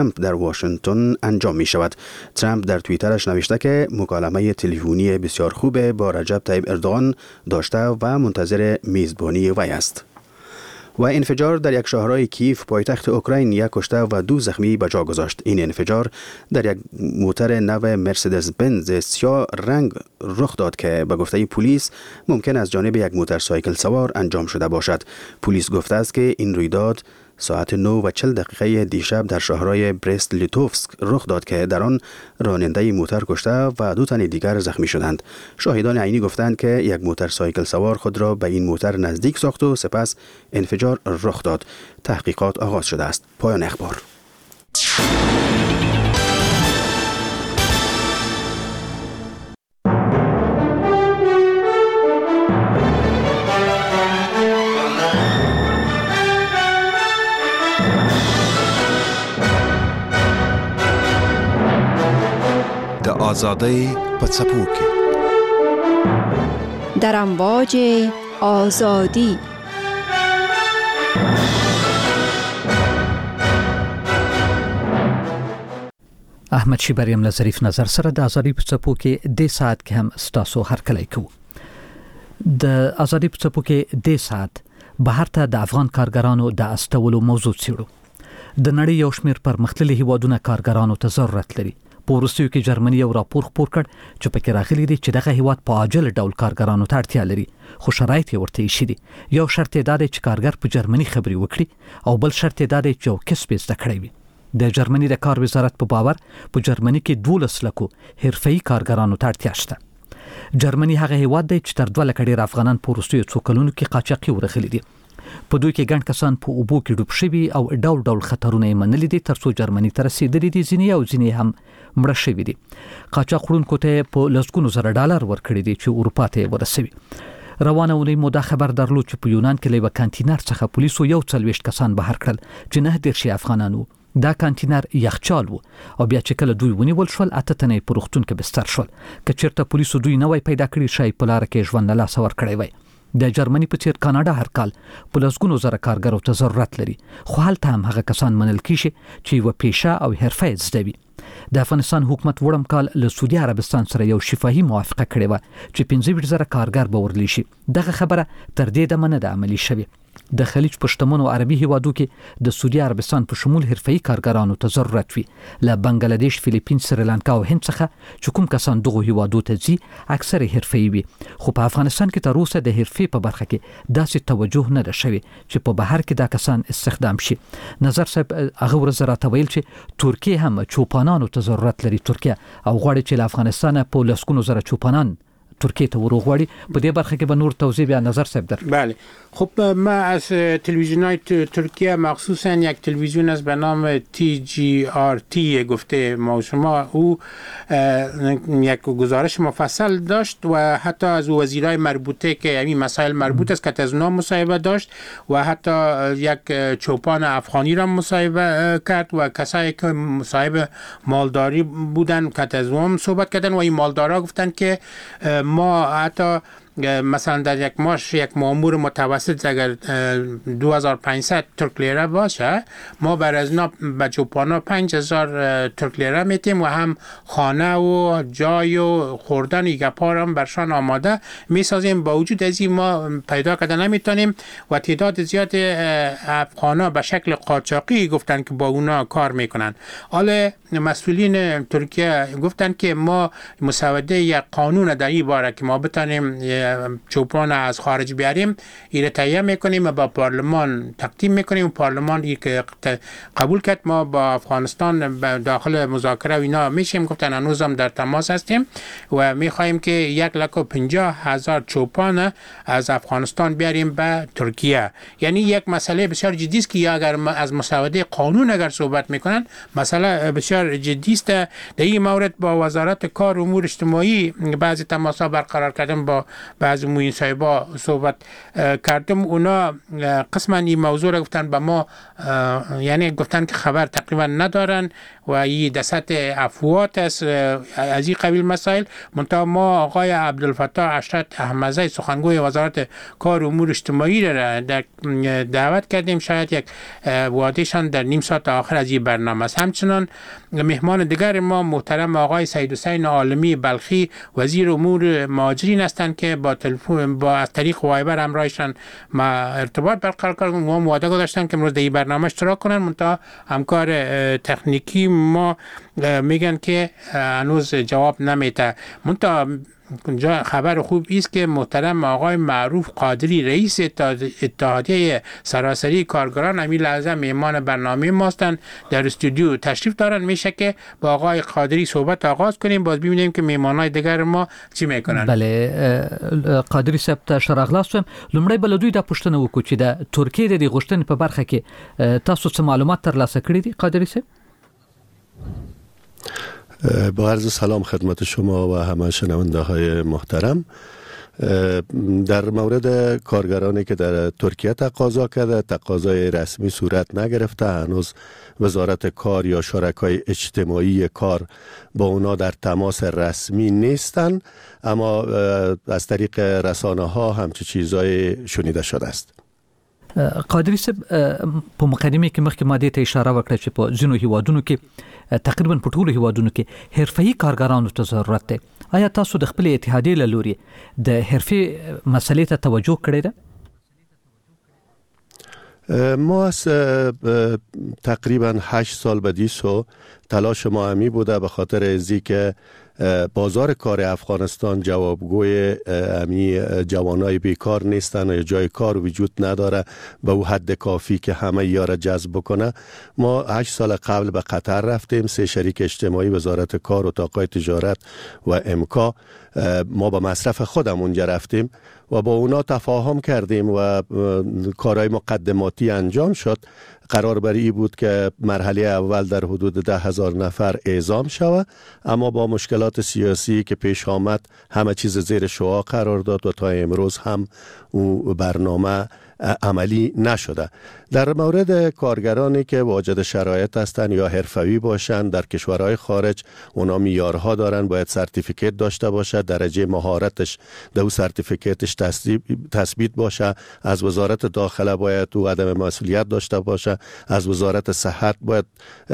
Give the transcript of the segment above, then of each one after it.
در واشنگتن انجام می شود. ترامپ در توییترش نوشته که مکالمه تلفنی بسیار خوب با رجب طیب اردوغان داشته و منتظر میزبانی وی است. و انفجار در یک شهرهای کیف پایتخت اوکراین 1 کشته و 2 زخمی به جا گذاشت. این انفجار در یک موتر نو مرسدس بنز سیاه رنگ رخ داد که به گفته پلیس ممکن از جانب یک موتورسایکل سوار انجام شده باشد. پلیس گفته است که این رویداد ساعت 9:40 دیشب در شهرهای برست لیتوفسک رخ داد که در آن راننده موتر کشته و 2 تن دیگر زخمی شدند. شاهدان عینی گفتند که یک موتورسایکل سوار خود را به این موتر نزدیک ساخت و سپس انفجار رخ داد. تحقیقات آغاز شده است. پایان اخبار. آزادی په څپو کې در امواج آزادی. احمد شیبریم له ظریف نظر سره د آزادی په څپو کې د ساعت کې هم ستاسو هرکلی کوو. د آزادی په څپو کې د ساعت بهر ته د افغان کارګرانو د استولو موضوع څیړو. د نړۍ یو شمېر پرمختللي هیوادونه کارګرانو ته ضرورت لري. په وروستیو کې جرمني یو راپور خپور کړ چې پکې راغلي دي چې دغه هیواد په عاجل ډول کارګرانو ته اړتیا لري، خو شرایط یې ورته ایښي دي. یو شرط یې دا دی چې کارګر په جرمني خبرې وکړي او بل شرط یې دا دی چې یو کسب یې زده کړی وي. د جرمني د کار وزارت په باور په جرمني کې 12 لکو حرفه‌ای کارګرانو ته اړتیا شته. جرمني هغه هیواد دی چې تر 2 لکه ډیر افغانان په وروستیو څو کلونو کې قاچاقي ورغلي دي. په دوی کې ګڼ کسان په اوبو کې ډوب شوي او ډول ډول خطرونه یې منلي دي ترڅو جرمني ته رسېدلي دي. ځینې او ځینې هم مړه شوي دي. قاچاق وړونکو ته په لسګونو زره ډالر ورکړي دي چې اروپا ته یې ورسوي. روانه اونۍ مو دا خبر درلود چې په یونان کې له یوه کانتینر څخه پولیسو 40 کسان بهر کړل چې 9 افغانان وو. دا کانتینر یخچال وو او بیا چې کله دوی ونیول شول 8 تنه په روغتون کې بستر شول. که چېرته پولیسو دوی نه وای پیدا کړي شاید په لاره کې ژوند له لاسه ورکړی وای. د جرمني په څیر کاناډا هر کال په لسګونو زره کارګرو ته ضرورت لري، خو هلته هم هغه کسان منل کیږي چې یوه پیشه او حرفه یې زده وي. د افغانستان حکومت وړم کال له سعودي عربستان سره یو شفاهي موافقه کړې وه چې 15 زره کارګر به ورلی شي. دغه خبره تر دې دمه نه ده عملي شوې. د خلیج په شتمنو عربي هیوادو کې د سعودي عربستان په شمول حرفه‌ای کارګرانو ته ضرورت وي. له بنگلاديش، فلیپین، سریلانکا او هند څخه چې کوم کسان دغه هیوادو ته ځي اکثر حرفه‌ای وي، خو په افغانستان کې تر اوسه د حرفې په برخه کې داسې توجه نه ده شوې چې په بهر کې دا کسان استخدام شي. نظر صاحب هغه ورځ راته ویل چې ترکیه هم چوپانانو ته ضرورت لري. ترکیه او غواړي چې له افغانستانه په لسګونو زره چوپانان ترکیه ته وروغواړي. په دې برخه کې به نور توضیح بیا نظر صاحب در. بله خب ما از تلویزیون‌های ترکیه مخصوصا یک تلویزیون است به نام TGRT گفته ما شما او یک گزارش مفصل داشت و حتی از وزیرای مربوطه که همین مسائل مربوط است که از اونا مصاحبه داشت و حتی یک چوپان افغانی را مصاحبه کرد و کسایی که مصاحب مالداری بودن که از اون صحبت کردن و این مالدارا گفتن که ما حتی مثلا در یک ماش یک مامور متوسط اگر 2500 ترک لیره باشه ما بر از اینا به چوپانا 5000 ترک لیره میتیم و هم خانه و جای و خوردن و گپار هم برشان آماده میسازیم. با وجود از این ما پیدا کردن نمیتونیم و تعداد زیاد افغانا به شکل قاچاقی گفتن که با اونا کار میکنن. حالا مسئولین ترکیه گفتن که ما مسوده یک قانون در این باره که ما بتانیم چوپان از خارج بیاریم ایره تهیه میکنیم و با پارلمان تقدیم میکنیم و پارلمان ای که قبول کرد ما با افغانستان داخل مذاکره و اینا میشیم. گفتن هنوز هم در تماس هستیم و میخواهیم که 150,000 چوپان از افغانستان بیاریم به ترکیه. یعنی یک مسئله بسیار جدی است که اگر از مسوده قانون اگر صحبت میکنن مسئله بسیار جدی است. در این مورد با وزارت کار و امور اجتماعی بعضی تماس‌ها برقرار کردن با بعض موین صاحبا صحبت کردم، اونا قسما این موضوع را گفتن به ما، یعنی گفتن که خبر تقریبا ندارن و این دست افوات است از این قبیل مسائل. منتها ما آقای عبدالفتاح اشرت احمدزی سخنگوی وزارت کار و امور اجتماعی را دعوت کردیم، شاید یک وعدهشان در نیم ساعت آخر از این برنامه است. همچنان مهمان دیگر ما محترم آقای سید حسین عالمی بلخی وزیر امور مهاجرین هستند که با تلفن از طریق وایبر همراهشان ما ارتباط برقرار کردیم و وعده گذاشتن که امروز در این برنامه اشتراک کنن. منتها همکار تکنیکی ما میگن که هنوز جواب نمیده. منتها خبر خوب است که محترم آقای معروف قادری رئیس اتحادیه سراسری کارگران همین لحظه مهمان برنامه ماستن، در استودیو تشریف دارن. میشه که با آقای قادری صحبت آغاز کنیم، باز ببینیم که مهمانای دیگر ما چی میکنن. بله قادری صاحب ته شراغلاستم. لمړی بل دوی د پښتنه وکړو چې د ترکیه د غشتن په برخه کې تاسو څه معلومات ترلاسه کړی دي قادری صاحب؟ با عرض سلام خدمت شما و همه شنونده های محترم. در مورد کارگرانی که در ترکیه تقاضا کرده، تقاضای رسمی صورت نگرفته، هنوز وزارت کار یا شرکای اجتماعی کار با اونا در تماس رسمی نیستن، اما از طریق رسانه ها همچه چیزای شنیده شده است. قادری صاحب په مقدمه کې مخکې ما دې ته اشاره وکړه چې په ځینو هیوادونو کې تقریبا په ټولو هیوادونو کې حرفه‌ای کارګرانو ته ضرورت دی. آیا تاسو د خپل اتحادیې له لوري د حرفې مسلې ته توجه کړې ده؟ ما از تقریبا 8 سال بدیسو تلاش ما همی بوده به خاطر ازی که بازار کار افغانستان جوابگوی امی جوانای بیکار نیستن و جای کار وجود نداره به او حد کافی که همه یاره جذب بکنه. ما 8 سال قبل به قطر رفتیم، 3 شریک اجتماعی وزارت کار، اتاقای تجارت و امکا، ما به مصرف خودم اونجا رفتیم و با اونا تفاهم کردیم و کارهای مقدماتی انجام شد. قرار بر این بود که مرحله اول در حدود 10,000 نفر اعزام شود، اما با مشکلات سیاسی که پیش آمد همه چیز زیر شعاع قرار داد و تا امروز هم او برنامه عملی نشده. در مورد کارگرانی که واجد شرایط هستند یا حرفه‌ای باشند در کشورهای خارج، اونا معیارها دارن، باید سرتیفیکیت داشته باشه، درجه مهارتش در سرتیفیکیتش تثبیت باشه، از وزارت داخله باید او عدم مسئولیت داشته باشه، از وزارت صحت باید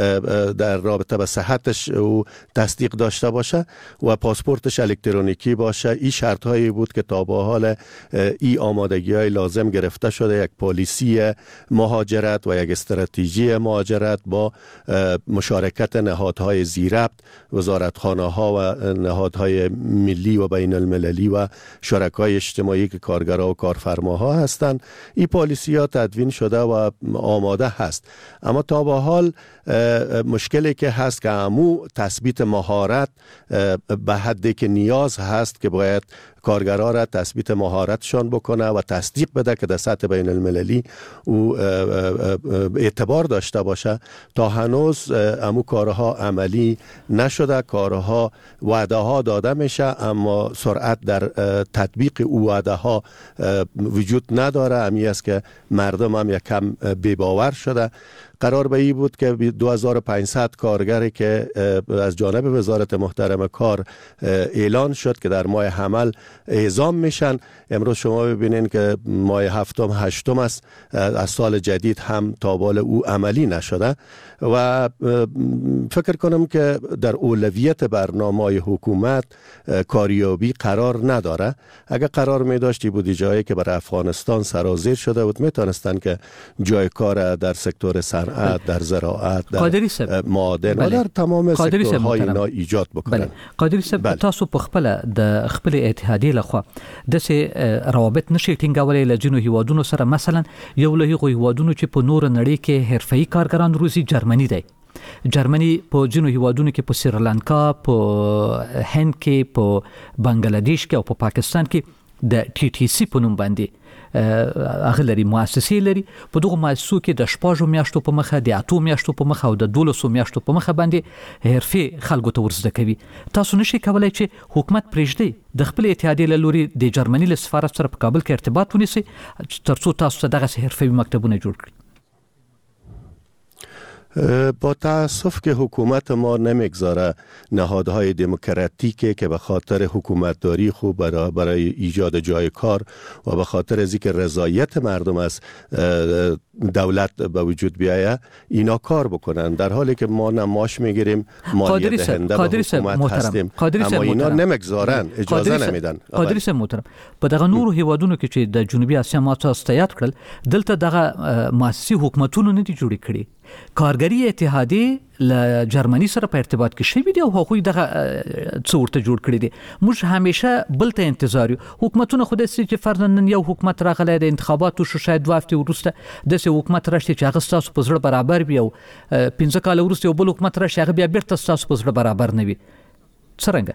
در رابطه به صحتش او تصدیق داشته باشه و پاسپورتش الکترونیکی باشه. این شرط هایی بود که تا به حال این آمادگی های لازم گرفته شده. یک پالیسی مهاجرت و یک استراتژی مهاجرت با مشارکت نهادهای زیربط، وزارتخانه ها و نهادهای ملی و بین المللی و شرکای اجتماعی که کارگرها و کارفرماها هستند. این پالیسی ها تدوین شده و آماده هست، اما تا به حال مشکلی که هست که امو تثبیت مهارت به حدی که نیاز هست که باید کارگرها را تثبیت مهارتشان بکنه و تصدیق بده که در سطح بین المللی او اعتبار داشته باشه. تا هنوز امو کارها عملی نشده، کارها وعده ها داده میشه اما سرعت در تطبیق او وعده ها وجود نداره. امی است که مردم هم یک کم بی‌باور شده. قرار به این بود که 2500 کارگری که از جانب وزارت محترم کار اعلان شد که در ماه حمل اعزام میشن. امروز شما ببینین که ماه هفتم هشتم است، از سال جدید هم تابال او عملی نشده و فکر کنم که در اولویت برنامه حکومت کاریابی قرار نداره. اگر قرار می داشتی بودی جایی که برای افغانستان سرازیر شده بود، میتونستن که جای کار در سکتور صنعت، در زراعت، در معادن و در تمام سکتورهای اینا ایجاد بکنن. بله. قادری صاحب تاسو په خپل د خپل اتحادیې لخوا دسه روابط نشي ټینګولای له جنو هیوادونو سره، مثلا یو له هغو هیوادونو چې په نور نړۍ کې حرفه‌ای کارګران روزي جرمني دی. جرمني په جنو هیوادونو کې په سریلانکا، په هند کې، په بنگلاديش کې او په پاکستان کې د ټي ټي سي په نوم باندې هغه لري مؤسسې لري په دغه مؤسسو کې د 6 میاشتو په مخه د 8 میاشتو په مخه او د 12 میاشتو په مخه باندې حرفي خلکو ته ورزده کوي. تاسو نشئ کولای چې حکومت پرېږدي د خپل اتحادیې له لوري د جرمني له سفارت سره په کابل کې ارتباط ونیسي ترڅو تاسو ته دغه حرفي مکتبونه جوړ کړي. با تأسف که حکومت ما نمیگذاره نهادهای دموکراتیکی که به خاطر حکومتداری خوب برای ایجاد جای کار و به خاطر از اینکه رضایت مردم از دولت به وجود بیایه اینا کار بکنن، در حالی که ما نماش میگیریم مالیه دهنده به حکومت هستیم اما اینا نمیگذارن، اجازه نمیدن. قادری صاحب محترم، په دغه نورو هیوادونو کې چې د جنوبي اسیا ما تاسو ته یاد کړل دلته دغه مؤسسي حکومتونو نه دي جوړې کړي. کارګری اتحادیې له جرمني سره په ارتباط کې شوي دي او هغوی دغه څه ورته جوړ کړي دي. موږ همیشه بل ته انتظار یو. حکومتونه خو داسې چې فرضاً نن یو حکومت راغلی د انتخاباتو شو، شاید 2 هفتې وروسته داسې حکومت راشي چې هغه ستاسو په زړه برابر وي او 15 کاله وروسته یو بل حکومت راشي هغه بیا بیرته ستاسو په زړه برابر نه وي. څرنګه؟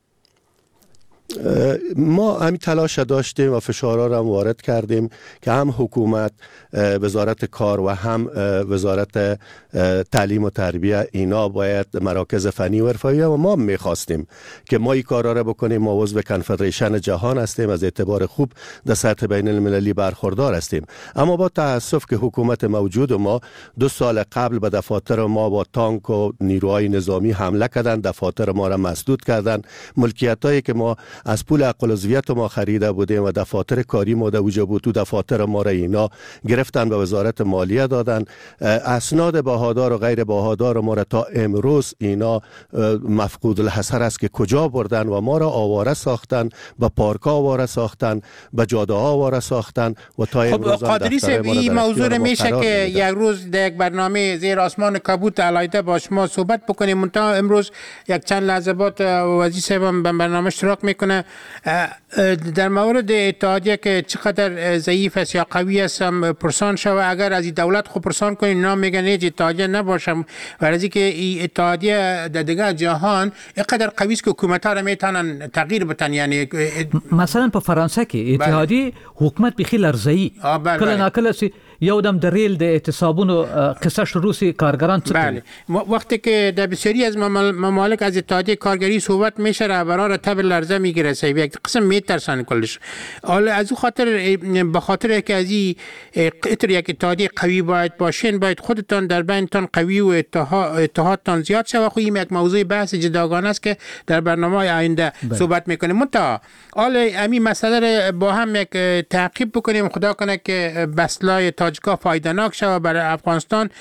ما همین تلاش داشتیم و فشارها را وارد کردیم که هم حکومت، وزارت کار و هم وزارت تعلیم و تربیه اینا باید مراکز فنی و حرفه‌ای و ما می‌خواستیم که ما این کارا را بکنیم. ما عضو کنفدریشن جهان هستیم، از اعتبار خوب در سطح بین المللی برخوردار هستیم، اما با تأسف که حکومت موجود ما 2 سال قبل به دفاتر ما با تانک و نیروهای نظامی حمله کردند، دفاتر ما را مسدود کردند. ملکیتایی که ما از پول حق العضویت ما خریده بودیم و دفاتر کاری ما در اوجا بود تو دفاتر ما را اینا گرفتن به وزارت مالیه دادن. اسناد بهادار و غیر بهادار ما را تا امروز اینا مفقود الحصر است که کجا بردن و ما را آواره ساختن، به پارک آواره ساختن، به جاده آواره ساختن و تا امروز قادری صاحب این موضوع میشه که یک روز در یک برنامه زیر آسمان کبوت علایده با شما صحبت بکنیم. منتها امروز یک چند لحظه بعد وزیر صاحب به برنامه اشتراک میکنه. در مورد اتحادیه که چقدر ضعیف است یا قوی است هم پرسان شوه. اگر از این دولت خود پرسان کنید اینا میگن هیچ اتحادیه نباشم، ولی از اینکه این اتحادیه در دیگه جهان اینقدر قوی است که حکومت‌ها را میتونن تغییر بدن. یعنی مثلا په فرانسه کې اتحادیه حکومت بخی لرزه‌ای کله ناکله یو دم در ریل د اعتصابونو قصه شروع سی کارگران څه بله وقتی که در بسیاری از ممالک از اتحادیه کارگری صحبت میشه رهبران را تب لرزه میگیره، یک قسم میترسن کلش. حالا از اون خاطر به خاطر که از این اطر یک اتحادیه قوی باید باشین، باید خودتان در بینتان قوی و اتحادتان زیاد شه. و خو این یک موضوع بحث جداگانه است که در برنامه آینده صحبت میکنیم. منتها حالا همین مسئله را با هم یک تعقیب بکنیم. خدا کنه که بسلای تاجیکا فایده‌ناک شود برای افغانستان.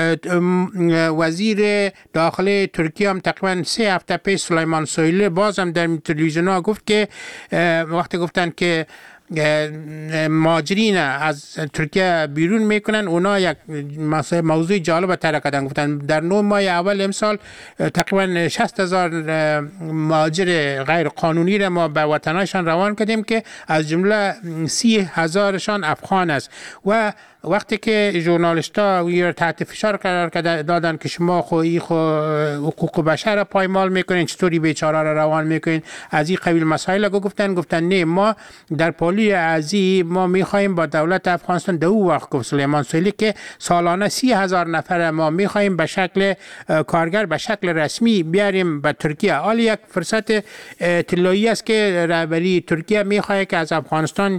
وزیر داخلی ترکیه هم تقریبا 3 هفته پیش سلیمان سویلی باز هم در تلویزیون ها گفت که وقتی گفتن که مهاجرین از ترکیه بیرون میکنن، اونا یک موضوع جالب طرح کردن. گفتن در 9 ماه اول امسال تقریبا 60,000 مهاجر غیر قانونی را ما به وطنشان روان کردیم که از جمله 30,000شان افغان است. و وقتی که ژورنالیست‌ها وی تحت فشار قرار دادن که شما حقوق بشر را پایمال میکنین، چطوری بیچاره را روان میکنین، از این قبیل مسائل گفتن نه ما در پالی ازی ما میخوایم با دولت افغانستان در اون وقت گفت سلیمان سویلی که سالانه 30,000 نفر ما میخوایم به شکل کارگر به شکل رسمی بیاریم به ترکیه. حال یک فرصت طلایی است که رهبری ترکیه میخواد که از افغانستان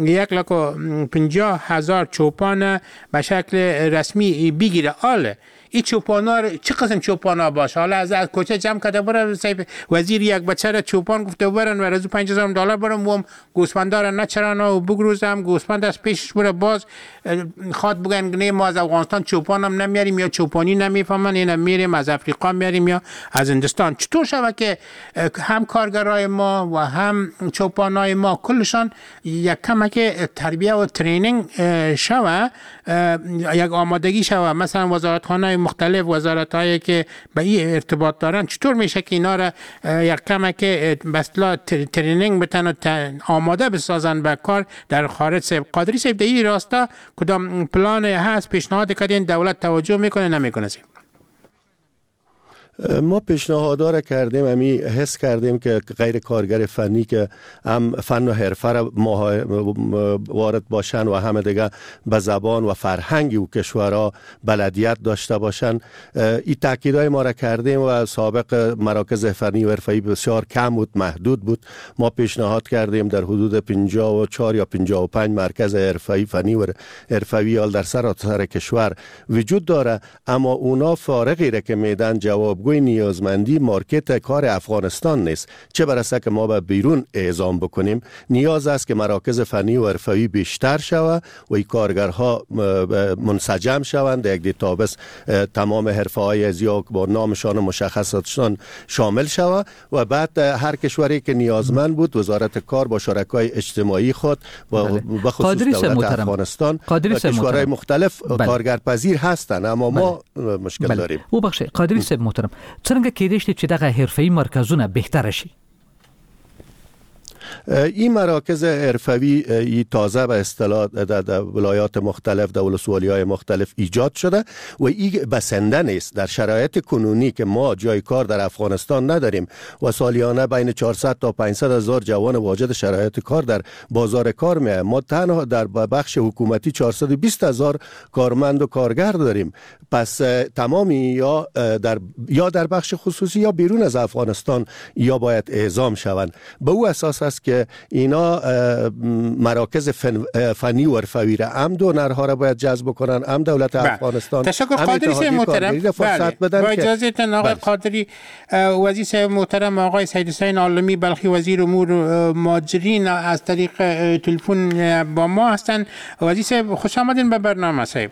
150,000 چوپان به شکل رسمی بگیره. حالا این چوپانا چه قسم چوپانا باشه؟ حالا از کوچه جمع کرده بره وزیر یک بچه را چوپان گفته برن و از $5,000 برم و گوسفندا را نچرانه و بگروزم گوسفند از پیشش بره باز خواد بگن نه ما از افغانستان چوپان هم نمیاریم یا چوپانی نمیفهمن، اینا میریم از افریقا میاریم یا از هندوستان. چطور شود که هم کارگرای ما و هم چوپانای ما کلشان یک کمک تربیه و ترینینگ شوه، یک آمادگی شوه؟ مثلا وزارتخانه مختلف وزارت‌هایی که به این ارتباط دارن چطور میشه که اینا را یک کمک بسلا ترینینگ بتن و آماده بسازن به کار در خارج؟ صاحب قادری صاحب در این راستا کدام پلان هست پیشنهاد کردین؟ دولت توجه میکنه نمیکنه؟ ما پیشنهادها را کردیم، حس کردیم که غیر کارگر فنی که هم فن و حرفه را وارد باشن و همه دیگه به زبان و فرهنگ و کشورها بلدیت داشته باشن. این تاکیدهای ما را کردیم و سابق مراکز فنی و حرفه‌ای بسیار کم بود، محدود بود. ما پیشنهاد کردیم در حدود 54 یا 55 مرکز حرفه‌ای فنی و حرفه‌ای در سراسر کشور وجود داره، اما اونا فارغی را که میدن جوابگوی نیازمندی مارکت کار افغانستان نیست، چه برسه که ما به بیرون اعزام بکنیم. نیاز است که مراکز فنی و حرفه‌ای بیشتر شود و این کارگرها منسجم شوند، یک دیتابیس تمام حرفه‌های از یا با نامشان و مشخصاتشان شامل شود و بعد هر کشوری که نیازمند بود وزارت کار با شرکای اجتماعی خود و به خصوص دولت افغانستان و کشورهای مختلف کارگرپذیر هستند، اما ما مشکل داریم. او بخش قادری صاحب محترم، څنګه کېدای شي چې دغه حرفه‌ای مرکزونه بهتر شي؟ این مراکز حرفه‌ای تازه به اصطلاح در ولایات مختلف، در ولسوالی‌های مختلف ایجاد شده و این بسنده نیست. در شرایط کنونی که ما جای کار در افغانستان نداریم و سالیانه بین 400 تا 500 هزار جوان واجد شرایط کار در بازار کار میایم، ما تنها در بخش حکومتی 420 هزار کارمند و کارگر داریم. پس تمامی یا در بخش خصوصی یا بیرون از افغانستان یا باید اعزام شوند. به او اساس است که اینا مراکز فنی و حرفه‌ای را هم دونرها را باید جذب کنن، هم دولت افغانستان. تشکر قادری صاحب محترم. فرصت بدن. با اجازهتون آقای قادری، وزیر صاحب محترم آقای سید حسین عالمی بلخی وزیر امور مهاجرین از طریق تلفن با ما هستند. وزیر صاحب خوش آمدین به برنامه صاحب.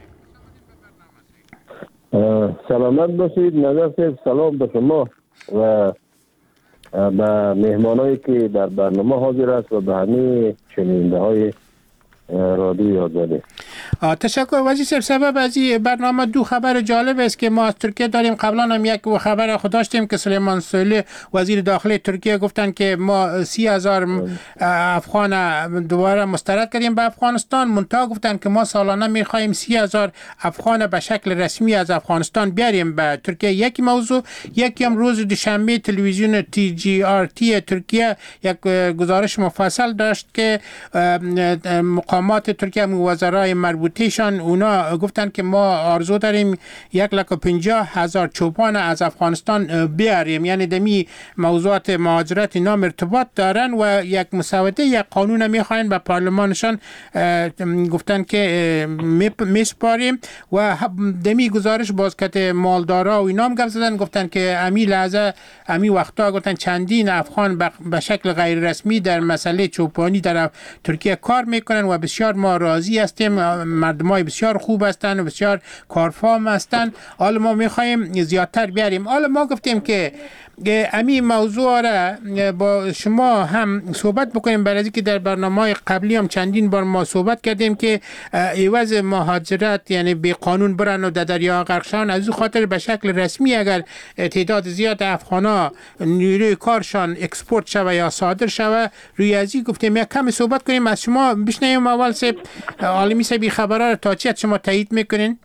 سلامت باشید. نظر صاحب سلام به شما و به مهمانایی که در برنامه حاضر است و به همه شنونده های رادیوی آزادی. تشکر وزیر صاحب. سبب از این برنامه دو خبر جالب است که ما از ترکیه داریم. قبلا هم یک خبر خود داشتیم که سلیمان سویلی وزیر داخلی ترکیه گفتن که ما 30,000 افغان دوباره مسترد کردیم به افغانستان. منتها گفتن که ما سالانه میخواهیم 30,000 افغان به شکل رسمی از افغانستان بیاریم به ترکیه. یک موضوع. یکی هم روز دوشنبه تلویزیون TGRT ترکیه یک گزارش مفصل داشت که مقامات ترکیه وزرای مربوطهشان اونا گفتن که ما آرزو داریم 150,000 چوپان از افغانستان بیاریم. یعنی دمی موضوعات مهاجرت اینا ارتباط دارن و یک مسوده یک قانون میخواین به پارلمانشان گفتن که میسپاریم و دمی گزارش بازکت مالدارا و اینا هم گفت زدن، گفتن که امی لحظه امی وقتا گفتن چندین افغان به شکل غیر رسمی در مسئله چوپانی در ترکیه کار میکنن و بسیار ما راضی هستیم، مردمای بسیار خوب هستن و بسیار کارفام هستن. حالا ما میخوایم زیادتر بیاریم. حالا ما گفتیم که امی موضوع را با شما هم صحبت بکنیم، برای اینکه در برنامه‌های قبلی هم چندین بار ما صحبت کردیم که عوض مهاجرت یعنی به قانون برن و در دریا غرق شون، از این خاطر به شکل رسمی اگر تعداد زیاد افغانا نیروی کارشان اکسپورت شوه یا صادر شوه، روی ازی گفتیم یک کمی صحبت کنیم. از شما بشنویم. اول سه عالمی صاحب خبرها را تا چی شما تایید میکنین؟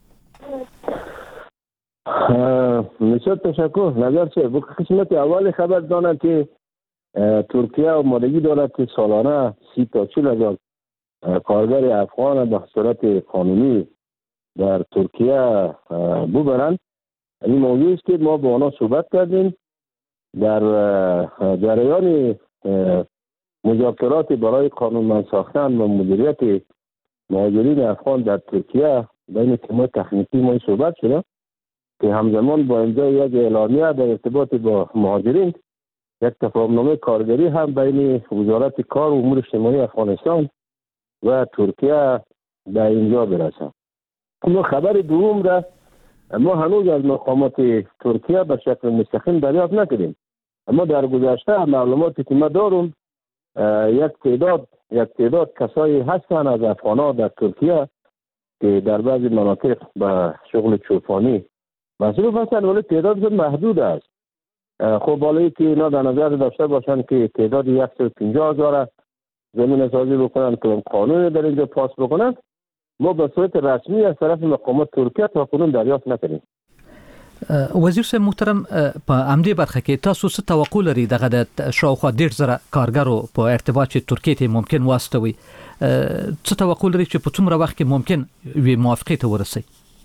بسیار تشکر. نظر چه با قسمت اول خبر دانه که ترکیه آمادگی دارد که سالانه 30 تا 40,000 کارگر افغان به صورت قانونی در ترکیه ببرند. این موضوع است که ما با آنها صحبت کردیم. در جریان مذاکرات برای قانونمند ساختن و مدیریت مهاجرین افغان در ترکیه بین تیم‌های تکنیکی ما صحبت شده که همزمان با امضای یک اعلامیه در ارتباط با مهاجرین یک تفاهمنامه کارگری هم بین وزارت کار و امور اجتماعی افغانستان و ترکیه به اینجا برسد. اما خبر دوم را ما هنوز از مقامات ترکیه به شکل مستقیم دریافت نکردیم، اما در گذشته معلوماتی که ما دارم یک تعداد کسایی هستند از افغان‌ها در ترکیه که در بعضی مناطق به شغل چوپانی مصروف هستند، ولی تعداد محدود است. خب بالایی که اینا در نظر داشته باشند که تعداد 150,000 زمین سازی بکنند که قانون در اینجا پاس بکنند، ما به صورت رسمی از طرف مقامات ترکیه تا کنون دریافت نکردیم. وزیر صاحب محترم په امدی برخه کې تاسو څه توقع لري دغه د شاوخوا 1.5 کارګرو په ارتباط چې ترکیه ته ممکن واستوي څه توقع لري چې په څومره وخت کې ممکن وي موافقه ته ورسي؟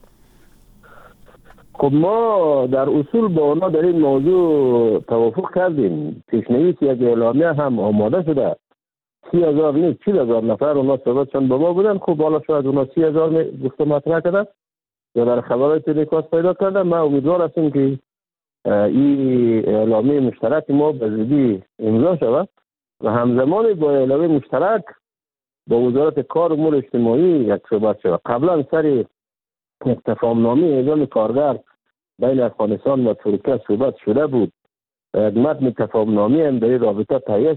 خب ما در اصول با اونا در این موضوع توافق کردیم. پیشنهاد یک اعلامیه هم آماده شده. 30,000 نیست 40,000 نفر اونا صحبتشان با ما بودن. خب حالا شاید اونا 30,000 گفته مطرح کردن یا در خبرهای تلکاس پیدا کردن. من امیدوار هستم که این اعلامیه مشترک ما به زودی امضا شود و همزمان با اعلامیه مشترک با وزارت کار و امور اجتماعی یک صحبت شود. قبلا سر یک تفاهمنامه اعزام کارگر بین افغانستان و ترکیه صحبت شده بود. متن تفاهمنامه هم در این رابطه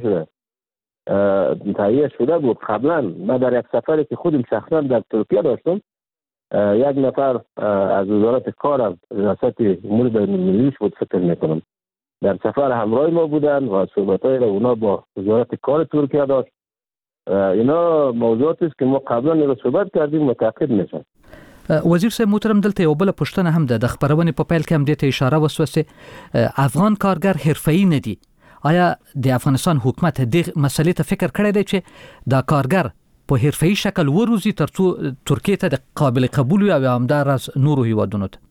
تهیه شده بود. قبلا من در یک سفری که خودم شخصا در ترکیه داشتم یک نفر از وزارت کار از ریاست امور بین‌المللی بود فکر میکنم در سفر همراه ما بودن و صحبت‌های را اونا با وزارت کار ترکیه داشت. اینا موضوعاتی است که ما قبلا را صحبت کردیم متأکد میشن. وزیر صاحب محترم دلته یو بل پوښتنه هم ده د خبرونې په پیل کې هم دې ته اشاره وسوسه افغان کارګر حرفه‌ای نه دي. آیا د افغانستان حکومت د مسلې ته فکر کړی دی چې دا کارګر په حرفه‌ای شکل وروزي ترڅو ترکیه ته د قابل قبول او همدارس نورو هیوادونو ته؟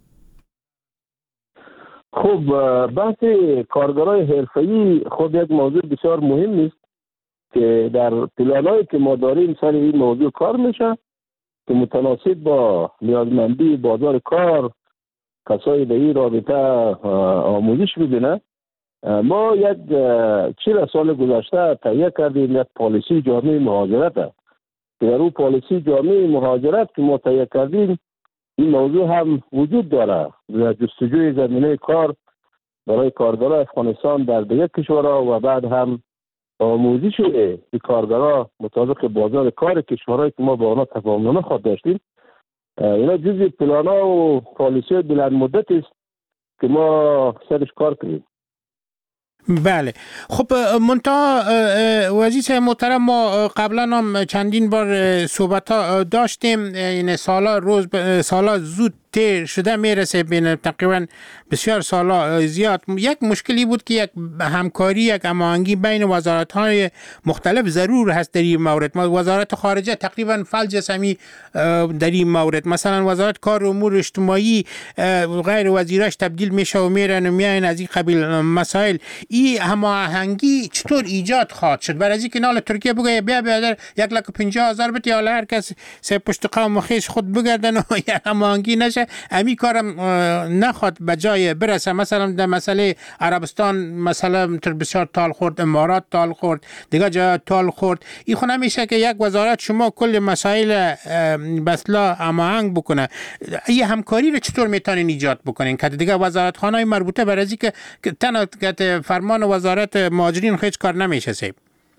خب بحث کارگرای حرفه‌ای خود یک موضوع بسیار مهم است که در پلان‌هایی که ما داریم سر این موضوع کار میشه که متناسب با نیازمندی بازار کار کسایی به این رابطه آموزش ببینه. ما یک 40 سال گذشته تهیه کردیم یک پالیسی جامعه مهاجرت که در اون پالیسی جامعه مهاجرت که ما تهیه کردیم این موضوع هم وجود داره در جستجوی زمینه کار برای کارگران افغانستان در دیگر کشورها و بعد هم آموزش این کارگران مطابق بازار کار کشورهایی که ما با آنها تفاهمنامه خود داشتیم. اینا جزء پلانا و پالیسی بلند مدت است که ما سرش کار کنیم. بله خب منتها وزیر محترم ما قبلا هم چندین بار صحبت ها داشتیم. این سالا زود تیر شده میرسه بین تقریبا بسیار سالا زیاد. یک مشکلی بود که یک همکاری یک هماهنگی بین وزارت های مختلف ضرور هست در این مورد. وزارت خارجه تقریبا فلج سمی در این مورد. مثلا وزارت کار و امور اجتماعی غیر وزیراش تبدیل میشه و میرن و میاین از این قبیل مسائل. این هماهنگی چطور ایجاد خواهد شد؟ برای اینکه نال ترکیه بگه بیا در 150,000 بتی حالا هر کس سه پشت قوم خیش خود بگردن و یک هماهنگی نشه امی کارم نخواد به جای برسه. مثلا در مسئله عربستان مثلا بسیار تال خورد، امارات تال خورد، دیگه جا تال خورد. این خود نمیشه که یک وزارت شما کل مسائل بسلا هماهنگ بکنه. این همکاری رو چطور میتونین ایجاد بکنین که دیگه وزارت خانه مربوطه برای اینکه تنها فرمان وزارت مهاجرین هیچ کار نمیشه سیب؟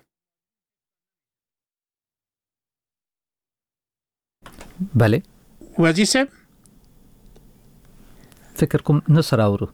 بله وزیر صاحب فکر کوم نصر اورو.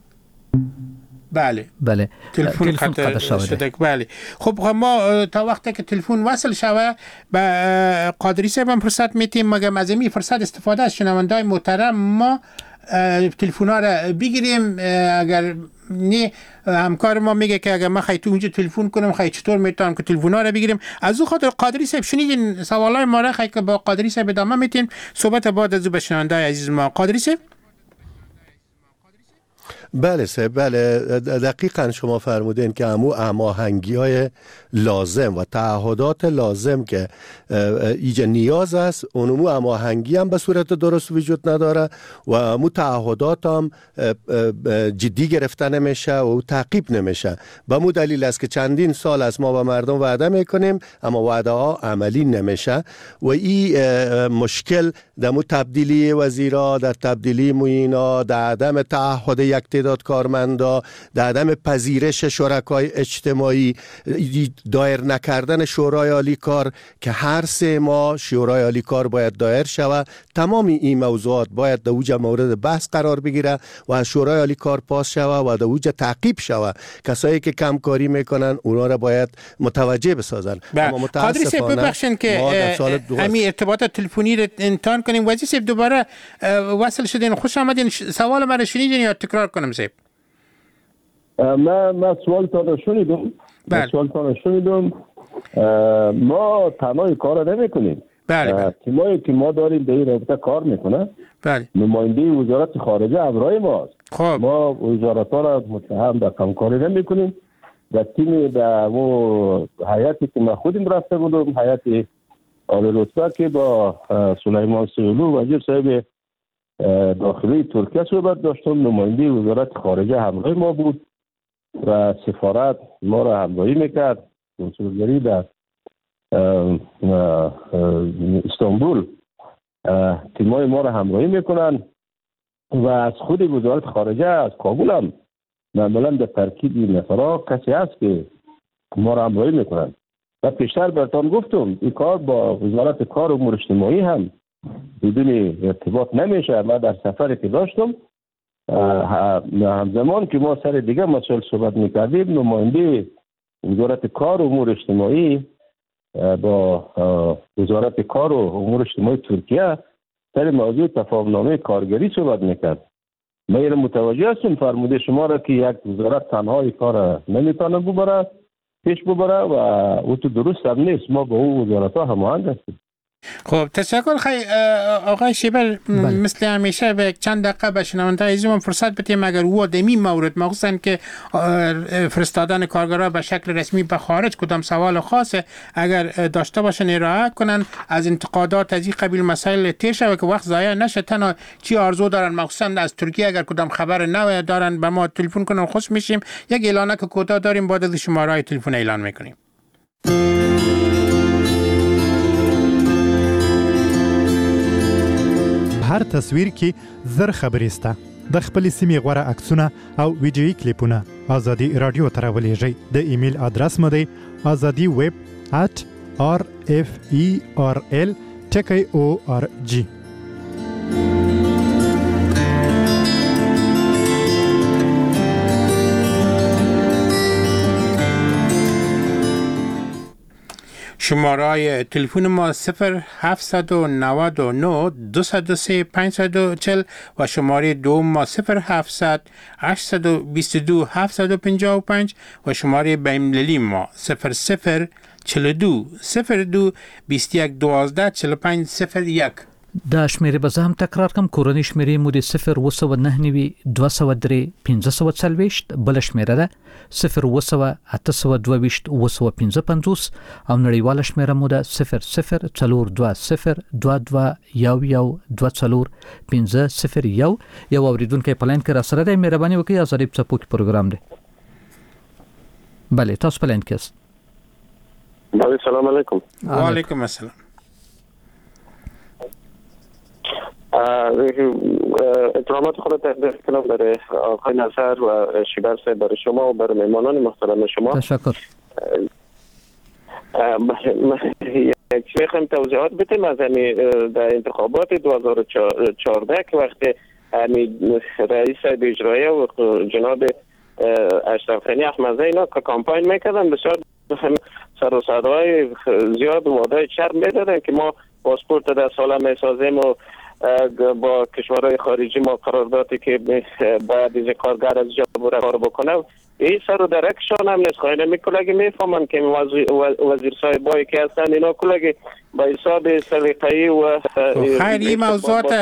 بله تلفن قطع شده. بله خب ما تا وقتی که تلفن وصل شوه به قادری صاحب هم فرصت میتیم مگه از این فرصت استفاده از شنوندای محترم ما تلفن‌ها را بگیریم. اگر نه همکار ما میگه که اگر ما خیلی تو اونجا تلفن کنم خیلی چطور میتونم که تلفن‌ها را بگیریم. از اون خاطر قادری صاحب شنیدین سوالای ما را خیلی که با قادری صاحب ادامه میتیم صحبت بعد از به شنوندای عزیز ما. قادری صاحب بله صاحب، بله دقیقا شما فرمودین که هماهنگی‌های لازم و تعهدات لازم که ایجا نیاز است اونمو هماهنگی هم به صورت درست وجود نداره و امو تعهدات هم جدی گرفته نمیشه و تعقیب نمیشه. به مو دلیل است که چندین سال از ما به مردم وعده میکنیم اما وعده ها عملی نمیشه و این مشکل در مو تبدیلی وزیرا، در تبدیلی موینا، در عدم تعهد یک استعداد کارمندا، در عدم پذیرش شرکای اجتماعی، دایر نکردن شورای عالی کار که هر 3 ماه شورای عالی کار باید دایر شود. تمام این موضوعات باید در اوج مورد بحث قرار بگیره و از شورای عالی کار پاس شود و در اوج تعقیب شود. کسایی که کمکاری میکنن اونا را باید متوجه بسازن. اما متاسفانه ببخشید که همین ارتباط تلفنی رو امتحان کنیم. وزیر صاحب دوباره وصل شدین، خوش آمدین. سوال من شنیدین یا تکرار کنم صاحب؟ من سوالتان رو شنیدم. ما تنهایی کار نمی کنیم. بله. تیمایی که ما داریم به این رابطه کار میکنه. بله. نماینده وزارت خارجه همراه ماست. خب. ما وزارت ها را متهم در کمکاری نمی کنیم. در تیم در و حیاتی که ما خودم رفته بودم، حیات عالی رتبه که با سلیمان سیولو وزیر صاحب داخلی ترکیه صحبت داشتم، نماینده وزارت خارجه همراه ما بود و سفارت ما را همراهی میکرد. کنسولگری در استانبول تیمای ما را همراهی میکنن و از خود وزارت خارجه از کابل هم معمولا در ترکیب نفرها کسی هست که ما را همراهی میکنن. و پیشتر براتون گفتم این کار با وزارت کار و امور اجتماعی هم بدون ارتباط نمیشه. من در سفری که داشتم همزمان که ما سر دیگه مسئله صحبت میکردیم، نماینده وزارت کار و امور اجتماعی با وزارت کار و امور اجتماعی ترکیه سر موضوع تفاهمنامه کارگری صحبت میکرد. ما این متوجه هستیم فرموده شما را که یک وزارت تنها کار نمیتونه ببره پیش ببره و او تو درست هم نیست. ما با او وزارت ها هماهنگ هستیم. خب تشکر آقای شیبر. مثل همیشه به چند دقیقه به شنونده عزیزم فرصت بدیم اگر او دمی مورد مخصوصا که فرستادن کارگرها به شکل رسمی به خارج کدام سوال خاصه اگر داشته باشن ارائه کنن، از انتقادات از این قبیل مسائل تیر شود که وقت ضایع نشه. تنها چی آرزو دارن مخصوصا از ترکیه اگر کدام خبر نو دارن به ما تلفن کنن خوش میشیم. یک اعلانه که کوتاه داریم بعد از شماره‌های تلفن اعلان میکنیم. هر تصویر کې زر خبرې سته. د خپلې سیمې غوره عکسونه او ویډیویي کلیپونه ازادي رادیو ته راولېږئ. د ایمیل ادرس مو دی azadiweb@rferl.org. شماره تلفن ما 0799 203 540 و شماره دوم ما 0700 822 755 و شماره بین‌المللی ما 0042 02 21 12 45 01. دا شمیره به زه هم تکرار کم. کورنۍ شمیره مو د 0999 203 540 بل شمیره ده 0 822 855 او نړیواله شمیره مو ده 004202221124 یو اوریدونکو پلان کې را سره دی. مهرباني وکړئ ازادي پڅپوک پروګرام دی. بله تاسو پلان کې است. السلام علیکم. و علیکم السلام. احترامات خود تقدیم کنم برای آقای نصر و شیبر صاحب، برای شما و برای مهمانان محترم شما. تشکر. میخوایم توضیحات بدیم از در انتخابات 2014 که وقتی رئیس اجرایی و جناب اشرف غنی احمدزی اینا که کامپاین میکردن بسیار سر و صدای زیاد و وعده چرب میدادن که ما پاسپورت در ساله میسازیم و با کشورهای خارجی ما قراردادی که باید از کارگر از جا بره کار بکنه. این سر و درکشان هم نیست. خواهی نمی کلگی میفهمن که وزیر صاحبایی که هستن اینا کلگی با حساب سلیقه‌ای و خیر این موضوعات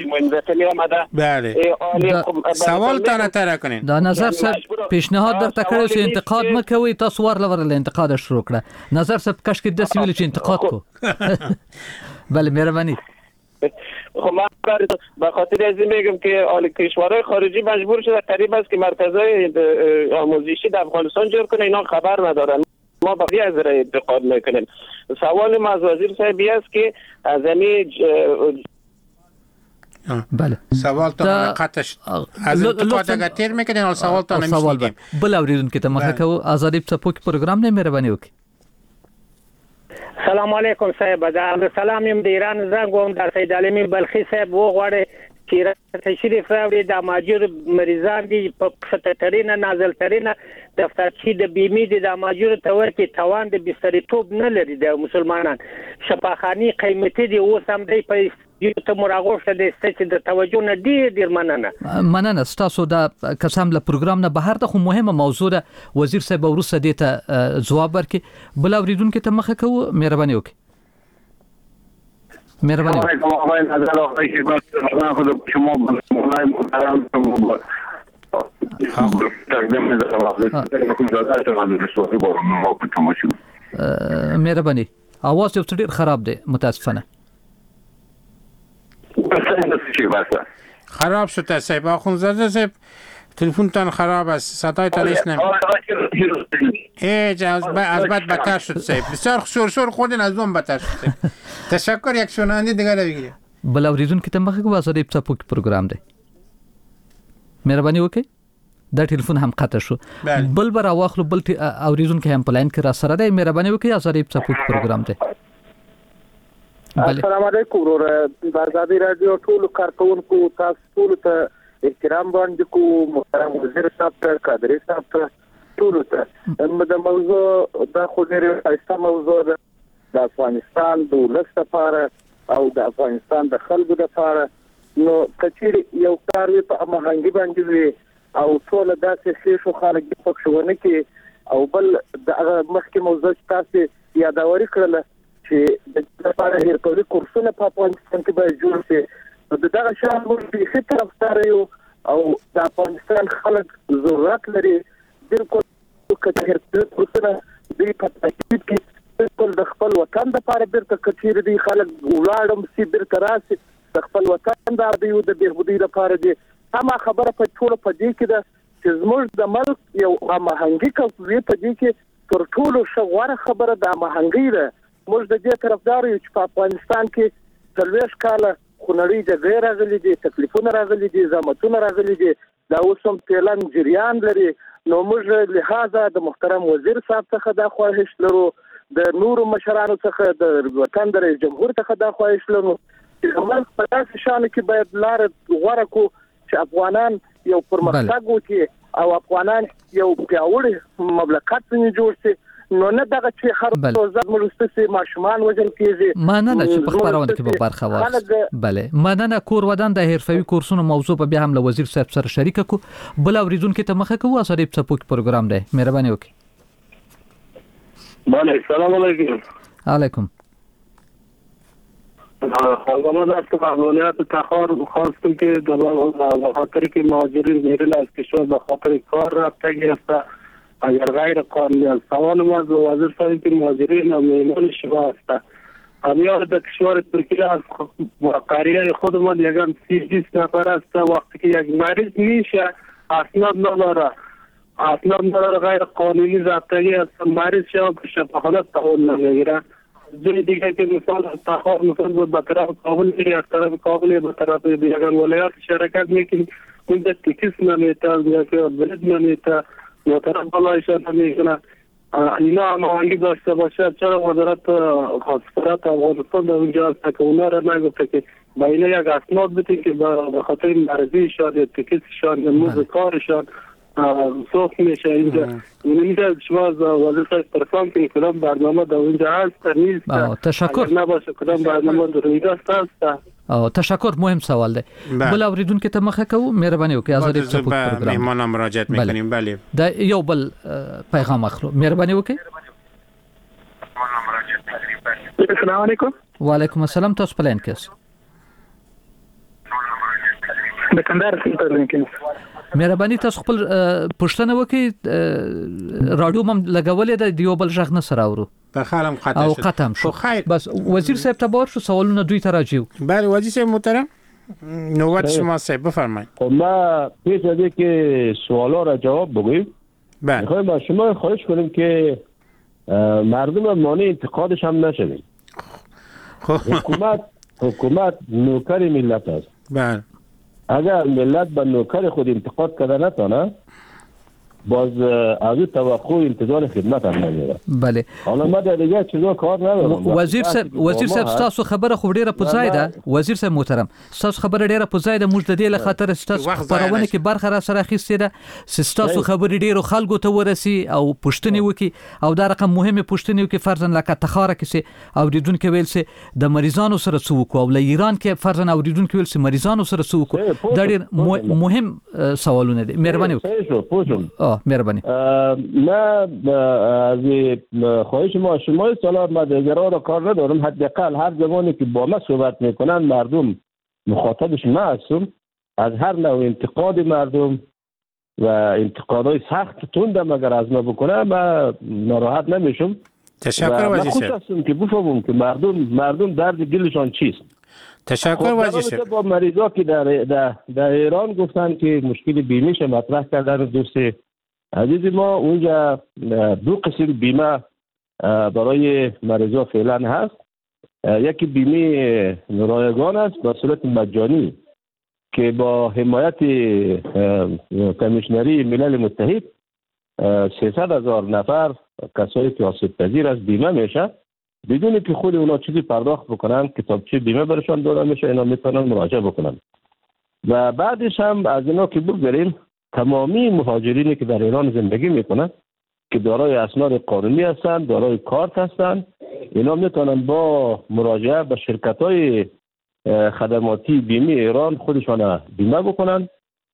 بله سوال تانه تره کنین. دا نظر صاحب پیشنهاد درته کړی چې انتقاد مکوئ، تاسو ورله انتقاد شروع کړه. نظر صاحب کاش کې داسې ویل چې انتقاد کو. بله مهربانی. خب من به خاطر از این میگم که کشورهای خارجی مجبور شده قریب است که مرکزهای آموزشی در افغانستان جور کنه، اینا خبر ندارن. ما بقیه از رای انتقاد میکنیم. سوال ما از وزیر صاحبی است که از بله سوال تا قطع شد از تو قطع تیر میکنین حال سوال تا نمیشنیدیم. بله اوریدونکو ته مخه کو آزادی په څپوکي پروګرام نه مهرباني وکړي. سلام علیکم صاحب، د عبدالسلام یم د ایران زنګ وم د سید علي بلخي صاحب وغواړي چې تشریف راوړي د ماجور مریضان دي په فترینه نازل ترینه دفترچی د بیمې د ماجور تور کې توان د بستریتوب نه لري د مسلمانان شفاخاني قیمتي دي اوس هم دی په یو ته مراغوشه د ستې د توجه نه ډیر مننه تاسو دا قسم له پروګرام نه بهر د خو مهمه موضوع ده وزیر صاحب ورسره دې ته جواب ورکړي. بل اوریدونکو ته مخه کوو مهرباني وکړئ. مهرباني مهرباني اواز یو ډیر خراب دی متاسفانه. خراب شده صاحب آخونزاده صاحب تلفنتان خراب است صدای تانش نمی از بد بدتر شد صاحب بسیار شور خوردین از اون بدتر شد صاحب. تشکر یک شنونده دیگر رو بگیریم. بل اوریدونکو ته مخه کو آزادی په څپوکي پروګرام دی مهرباني وکړئ. دا ټلیفون هم قطع شو. بل بر واخلو بل اوریدونکو هم په لاین کې را سره دی مهرباني وکړئ. آزادی په څپوکي پروګرام دی. السلام علیکم ورور د آزادی رادیو ټول کارکونکو تاسو ټول ته احترام باندې کو محترم وزیر صاحب ته قادری صاحب ته ټول ته د موضوع د خوري ایسته موضوع د افغانستان د ولس لپاره او د افغانستان د خلکو لپاره نو کچیر یو کار په امهنګي باندې او ټول داسې شیشو خارج پښونه کې او بل د مخکې موضوع تاسو یادوري کړل چې د لپاره هیرپوري کورسونه په افغانستان کې به جوړ شي. د دغه شان موږ به څه طرفدار یو او د افغانستان خلک ضرورت لري بالکل کته هیرپوري کورسونه د پاتې کې بالکل د خپل وطن لپاره بیرته کثیر دي خلک ولاړم سي بیرته راسي د خپل وطن د بهبودي لپاره دي. اما خبره په ټول په دې کې ده چې زموږ د ملک یو امهنګي کوي په دې کې تر ټولو شغوره خبره د امهنګي ده. موږ د دې طرفدار یو چې په افغانستان کې تلويش کاله خنړی د غیر راغلي دي تکلیفونه راغلي دي زحمتونه راغلي دي دا اوسم پلان جریان لري. نو موږ لهدا د محترم وزیر صاحب څخه دا خواهش لرو د نورو مشرانو څخه د وطن د رئیس جمهور څخه دا خواهش لرو چې موږ په تاسو شان کې باید لار غوړه کو چې افغانان یو پرمختګ وکړي او افغانان یو پیاوړی مملکت جوړ شي. نو نه دغه چې هر څو ملستسي ماشومان وجل کیږي مننه چې په خبرونه کې به برخه واخلئ. بله مننه. کور ودان د حرفوي کورسونو موضوع په بیا هم له وزیر صاحب سره شریک کو. بل اوریدونکو ته مخه کوو آزادی په څپوکي پروګرام دی مهرباني وکړئ. بله السلام علیکم. علیکم. حالا از معلومات تخار خواستم که به خاطر که مهاجرین بیرون از کشور به خاطر کار رفته گرفته اگر غیر قانونی است. سوال ما از وزیر صاحب که مهاجرین و میهمان شما هسته همیار در کشور ترکیه از قریه خودمان یکم 30-20 نفر است. وقتی که یک مریض میشه اسناد نداره غیر قانونی ضبطگی است مریض شما به شفاخانه تعامل نمیگیره. جای دیگه که مثال تخار مثال بود به طرف کابل میری از طرف کابل به طرف دیگران ولایات شرکت میکنی اونجا تکیس نمیته یا که برد نمیته محترم بالایشان نمیکنه. اینا هماهنگی داشته باشه. چرا وزارت خاصفرات افغانستان در اونجا هست که اونا را نگفته که با اینا یک اسناد بده که به خاطر مرضیشان یا تکیسشان یا موز کارشان سوخ میشه. اینجا شما از وزیر صاحب پرسان که کدام برنامه در اونجا هست نیست. تشکر. نباشه کدام برنامه در اونجا هست. تشکر. مهم سوال ده. بل اوریدونکو ته مخه کوو مهرباني وکړئ. آزادی په څپوکي پروګرام مهمانان مراجعت میکنیم. بله دا یو بل پیغام اخلو مهرباني وکړئ. السلام علیکم. وعلیکم السلام. تاسو په لاین کې یاست. د کندهار څخه لیکم. مهرباني تاسو خپل پښتنه وکړئ. رادیو مم لګولې د دیو بل ژغ نه سره اورو په خالم قطع او ختم شو. بس وزیر صاحب ته بار شو سوالونه دوی ته راځي. بله وزیر صاحب محترم نوبت شما صاحب بفرمایید. ما پیش از اینکه سوالا را جواب بگویم میخوایم با شما خواهش کنیم که مردم مانع انتقادش هم نشویم. حکومت نوکر ملت است. بله. اگر ملت به نوکر خود انتقاد کرده نتانه، باز از توقع انتظار خدمت هم نمیره. بله. حالا ما در دیگه چیزا کار ندارم. وزیر صاحب تاسو خبره خو ډیره په ځای ده. وزیر صاحب محترم، تاسو خبره ډیره په ځای ده. موږ د دې له خاطر تاسو خبرونه کې برخه را سره اخیستې ده. تاسو خبرې ډیرو خلکو ته ورسي او پوښتنې وکي او دا رقم مهمه پوښتنې وکي فرضاً لکه تخاره کې او اوریدونکو ویل سي د مریضانو سره څوک او له ایران کې فرضاً اوریدونکو ویل سي مریضانو سره څوک. دا ډیر مهم سوالونه دي. مهرباني وکړئ. مهربانی. نه از خواهش شما سلام ما دیگرها را کار ندارم. حداقل هر زمانی که با ما صحبت میکنن مردم مخاطبش ما هستم. از هر نوع انتقاد مردم و انتقادهای سخت تندم اگر از ما بکنه ما ناراحت نمیشم. تشکر وزیر صاحب. خوش هستم که بفهمم که مردم درد دلشان چیست. تشکر وزیر صاحب. با مریضا که در ایران گفتن که مشکل بیمهش مطرح کردن دوست عزیز ما، اونجا 2 قسم بیمه برای مریضا فعلا هست. یکی بیمه رایگان است به صورت مجانی که با حمایت کمیشنری ملل متحد 300,000 نفر کسایی که آسیب پذیر است بیمه میشه بدون که خود اونا چیزی پرداخت بکنن. کتابچه بیمه برشان داده میشه، اینا میتونن مراجعه بکنن. و بعدش هم از اینا که بگذاریم تمامی مهاجرینی که در ایران زندگی میکنن که دارای اسناد قانونی هستند، دارای کارت هستند، اینا میتونن با مراجعه به شرکت‌های خدماتی بیمه ایران خودشان بیمه بکنن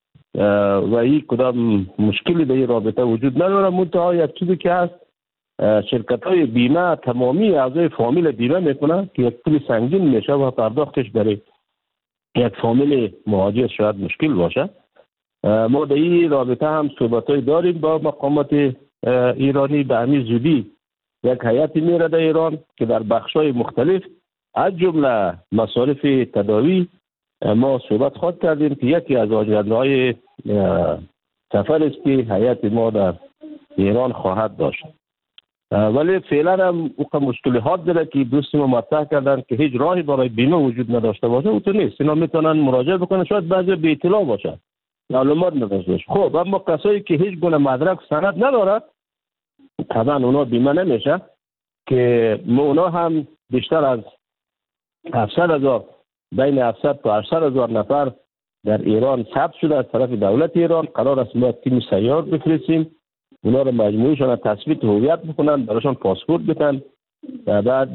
و این کدام مشکلی در این رابطه وجود نداره. منتها یک چیزی که هست شرکت‌های بیمه تمامی اعضای فامیل بیمه میکنن که یک پول سنگین میشه و پرداختش برای یک فامیل مهاجر شاید مشکل باشه. ما در این رابطه هم صحبت‌های داریم با مقامات ایرانی. به همین زودی یک هیئتی میره در ایران که در بخش‌های مختلف از جمله مصارف تداوی ما صحبت خواهد کردیم که یکی از آجنده‌های سفر است که هیئت ما در ایران خواهد داشت. ولی فعلا هم اون مشکلات داره که دوست ما مطرح کردن که هیچ راهی برای بیمه وجود نداشته باشه. اون تو نیست. اینا میتونن مراجعه بکنن، شاید بعضی بی اطلاع باشه، معلومات نداشته باشه. خب اما کسایی که هیچ گونه مدرک سند نداره طبعا اونا بیمه نمیشه که اونا هم بیشتر از 700,000 بین 700 تا 800,000 نفر در ایران ثبت شده از طرف دولت ایران. قرار است ما تیم سیار بفرستیم، اونا رو مجموعشان تثبیت هویت بکنن، براشون پاسپورت بدن و بعد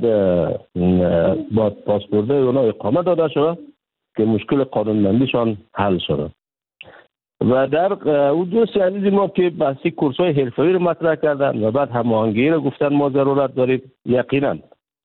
با پاسپورت اونا اقامت داده شده که مشکل قانونمندیشان حل شده. و در اون دوست عزیز ما که بحثی کورس‌های حرفه‌ای رو مطرح کردن و بعد هماهنگی رو گفتن ما ضرورت داریم، یقینا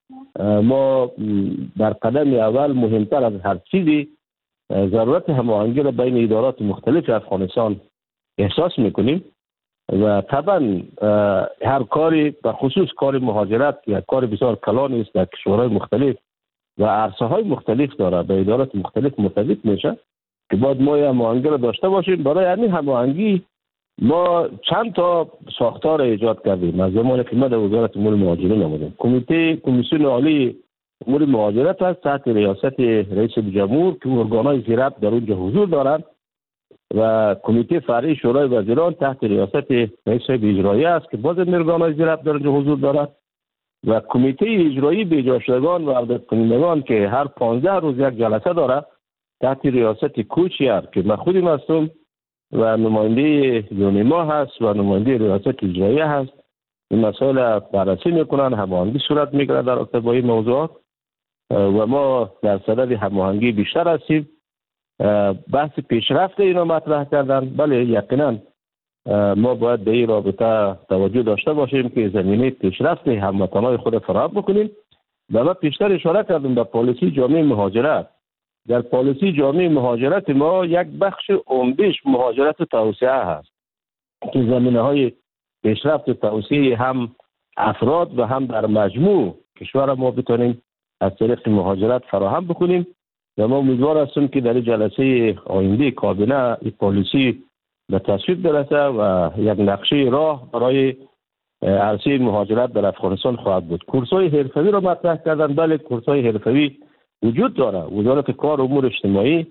ما در قدم اول مهمتر از هر چیزی ضرورت هماهنگی رو بین ادارات مختلف افغانستان احساس میکنیم و طبعا هر کاری به خصوص کار مهاجرت یک کار بسیار کلان است در کشورهای مختلف و عرصه‌های مختلف داره، به ادارات مختلف مرتبط میشه که باید ما هماهنگی رو داشته باشیم. برای همین هماهنگی ما چند تا ساختار ایجاد کردیم از زمانی که ما در وزارت امور مهاجرین آمدیم. کمیسیون عالی امور مهاجرت است تحت ریاست رئیس جمهور که ارگان‌های زیربط در اونجا حضور دارند و کمیته فرعی شورای وزیران تحت ریاست رئیس اجرایی است که باز ارگان‌های زیربط در اونجا حضور دارد و کمیته اجرایی بیجا شدگان و عودت کنندگان که هر 15 روز یک جلسه دارد تحت ریاست کوچیار که من خودم هستم و نماینده یونیما هست و نماینده ریاست اجرایی هست. این مسائل بررسی میکنن، هماهنگی صورت میگیره در رابطه با این موضوعات و ما در صدد هماهنگی بیشتر هستیم. بحث پیشرفت اینا مطرح کردن، بله یقینا ما باید به این رابطه توجه داشته باشیم که زمینه پیشرفت هموطنان خود فراهم بکنیم. و ما پیشتر اشاره کردم به پالیسی جامعه مهاجرت. در پالیسی جامعه مهاجرت ما یک بخش عمده‌اش مهاجرت و توسعه هست که زمینه‌های پیشرفت و توسعه هم افراد و هم در مجموع کشور ما بتونیم از طریق مهاجرت فراهم بکنیم و ما امیدوار هستیم که در جلسه آینده کابینه این پالیسی به تصویب برسه و یک نقشه راه برای عرصه مهاجرت در افغانستان خواهد بود. کورس‌های حرفه‌ای را مطرح کردن. بله کورس‌های حرفه‌ای وجود داره. وزارت کار و امور اجتماعی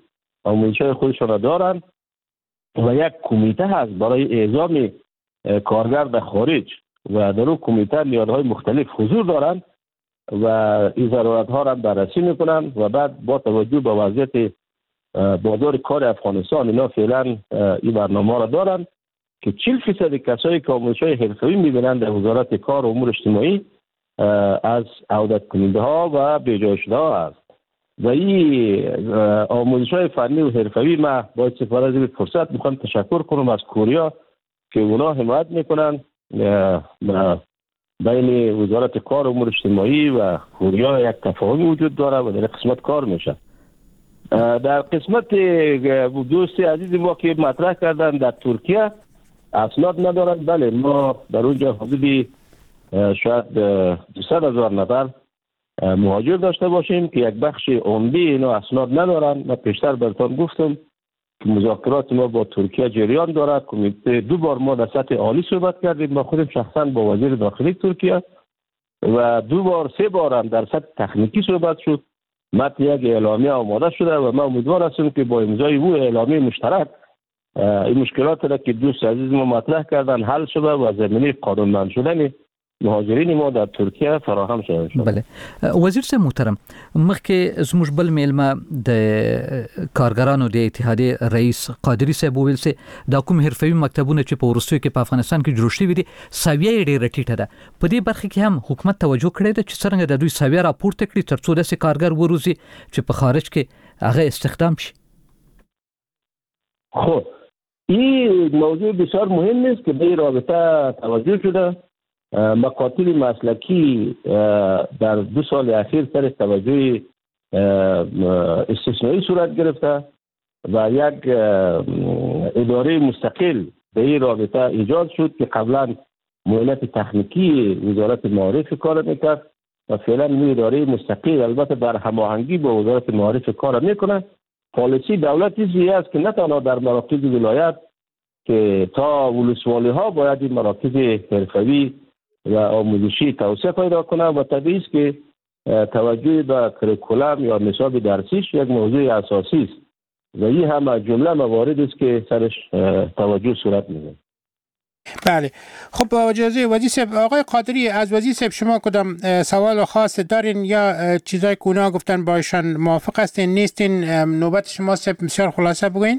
آموزش‌های خودشان را دارند و یک کمیته هست برای اعزام کارگر در خارج و در اون کمیته نیازهای مختلف حضور دارند و این ضرورت‌ها را بررسی میکنند و بعد با توجه به وضعیت بازار کار افغانستان اینا فعلا این برنامه را دارند که 40% کسایی که آموزش‌های حرفه‌ای می‌بینند در وزارت کار و امور اجتماعی از عودت کننده ها و بیجای شده ها است و این آموزش‌های فنی و حرفه‌ای ما با استفاده از این فرصت میخوام تشکر کنم از کوریا که اونا حمایت میکنن بین وزارت کار و امور اجتماعی و کوریا یک تفاهم وجود داره و در قسمت کار میشه. در قسمت دوست عزیز ما که مطرح کردن در ترکیه اسناد ندارند، بله ما در اونجا حدودی شاید 200,000 نفر مهاجر داشته باشیم که یک بخش عمده اینا اسناد ندارند. من پیشتر براتون گفتم که مذاکرات ما با ترکیه جریان دارد. کمیته 2 بار ما در سطح عالی صحبت کردیم، ما خودم شخصا با وزیر داخلی ترکیه و 2 بار 3 بار هم در سطح تکنیکی صحبت شد. متن یک اعلامیه آماده شده و ما امیدوار هستیم که با امضای او اعلامیه مشترک این مشکلات را که دوست عزیز ما مطرح کردن حل شده و زمینه قانونمند شدن مهاجرین ما در ترکیه فراهم شده. بله وزیر صاحب محترم، مخکې زموږ بل میلمه د کارګرانو د اتحادیې رئیس قادری صاحب ویل چې دا کوم حرفوي مکتبونه چې په وروستیو کې په افغانستان کې جوړ شوي دي سویه یې ډېره ټیټه ده. په دې برخه کې هم حکومت توجه کړې ده چې څرنګه د دوی سویه راپورته کړي ترڅو داسې کارګر وروزي چې په خارج کې هغه استخدام شي. خب این موضوع بسیار مهم است که به این رابطه توجه شده. مکاتب مسلکی در 2 سال اخیر سر توجه استثنایی صورت گرفته و یک اداره مستقل به این رابطه ایجاد شد که قبلا معاینت تکنیکی وزارت معارف کار میکرد و فعلا این اداره مستقل البته در هماهنگی با وزارت معارف کار میکنه. پالیسی دولت چیزی است که نه تنها در مراکز ولایت که تا ولسوالی ها باید این مراکز حرفوی و آموزشی توسعه پیدا کنه و طبیعی است که توجه به کریکولم یا نصاب درسیش یک موضوع اساسی است و این هم از جمله موارد است که سرش توجه صورت میگیره. بله خب با اجازه وزیر صاحب، آقای قادری از وزیر صاحب شما کدام سوال خاص دارین یا چیزای که اونا گفتن باشن موافق هستین نیستین؟ نوبت شما صاحب بسیار خلاصه بگوین.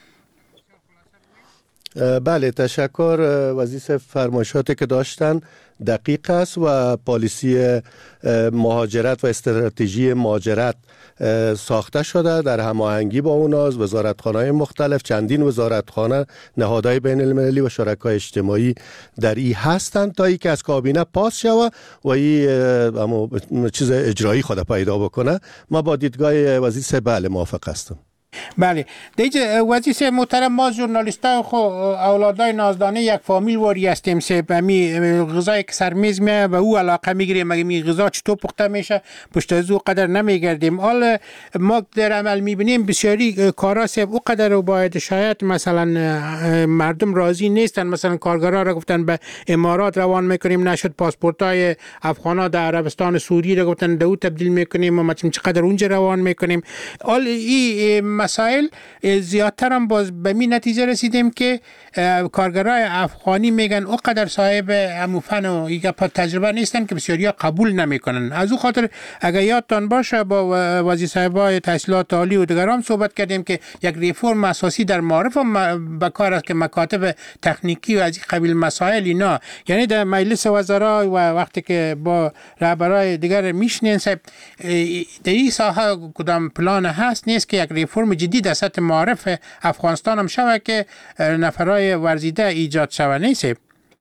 بله تشکر وزیر صاحب، فرمایشاتی که داشتن دقیق است و پالیسی مهاجرت و استراتژی مهاجرت ساخته شده در هماهنگی با اوناست. وزارتخانه‌های مختلف، چندین وزارتخانه، نهادهای بین المللی و شرکای اجتماعی در این هستند تا ای که از کابینه پاس شود و این چیز اجرایی خود پیدا بکنه. ما با دیدگاه وزیر صاحب بله موافق هستم. بله دیگه وزیر محترم، ما ژورنالیستای خو اولادای نازدانه یک فامیل واری هستیم سه می غذای که سر میز میه و او علاقه میگیریم مگه می غذا چطور پخته میشه پشت از او قدر نمیگردیم. حالا ما در عمل میبینیم بسیاری کارا سه او قدر رو باید شاید مثلا مردم راضی نیستن. مثلا کارگرا را گفتن به امارات روان میکنیم نشد، پاسپورتای افغانا در عربستان سعودی را گفتن دو تبدیل میکنیم و مثلا چقدر اونجا روان میکنیم. حال این مسائل زیادتر هم باز به می نتیجه رسیدیم که کارگرای افغانی میگن او قدر صاحب فن و تجربه نیستن که بسیاری قبول نمیکنن. از او خاطر اگر یادتان باشه با وزیر صاحبای تحصیلات عالی و دیگران صحبت کردیم که یک ریفرم اساسی در معارف به کار است که مکاتب تکنیکی و از این قبیل مسائل اینا، یعنی در مجلس وزرا و وقتی که با رهبرای دیگر میشنین صاحب در این ساحه کدام پلان هست نیست که یک ریفرم جدی در سطح معارف افغانستان هم شوه که نفرای ورزیده ایجاد شوه نیست؟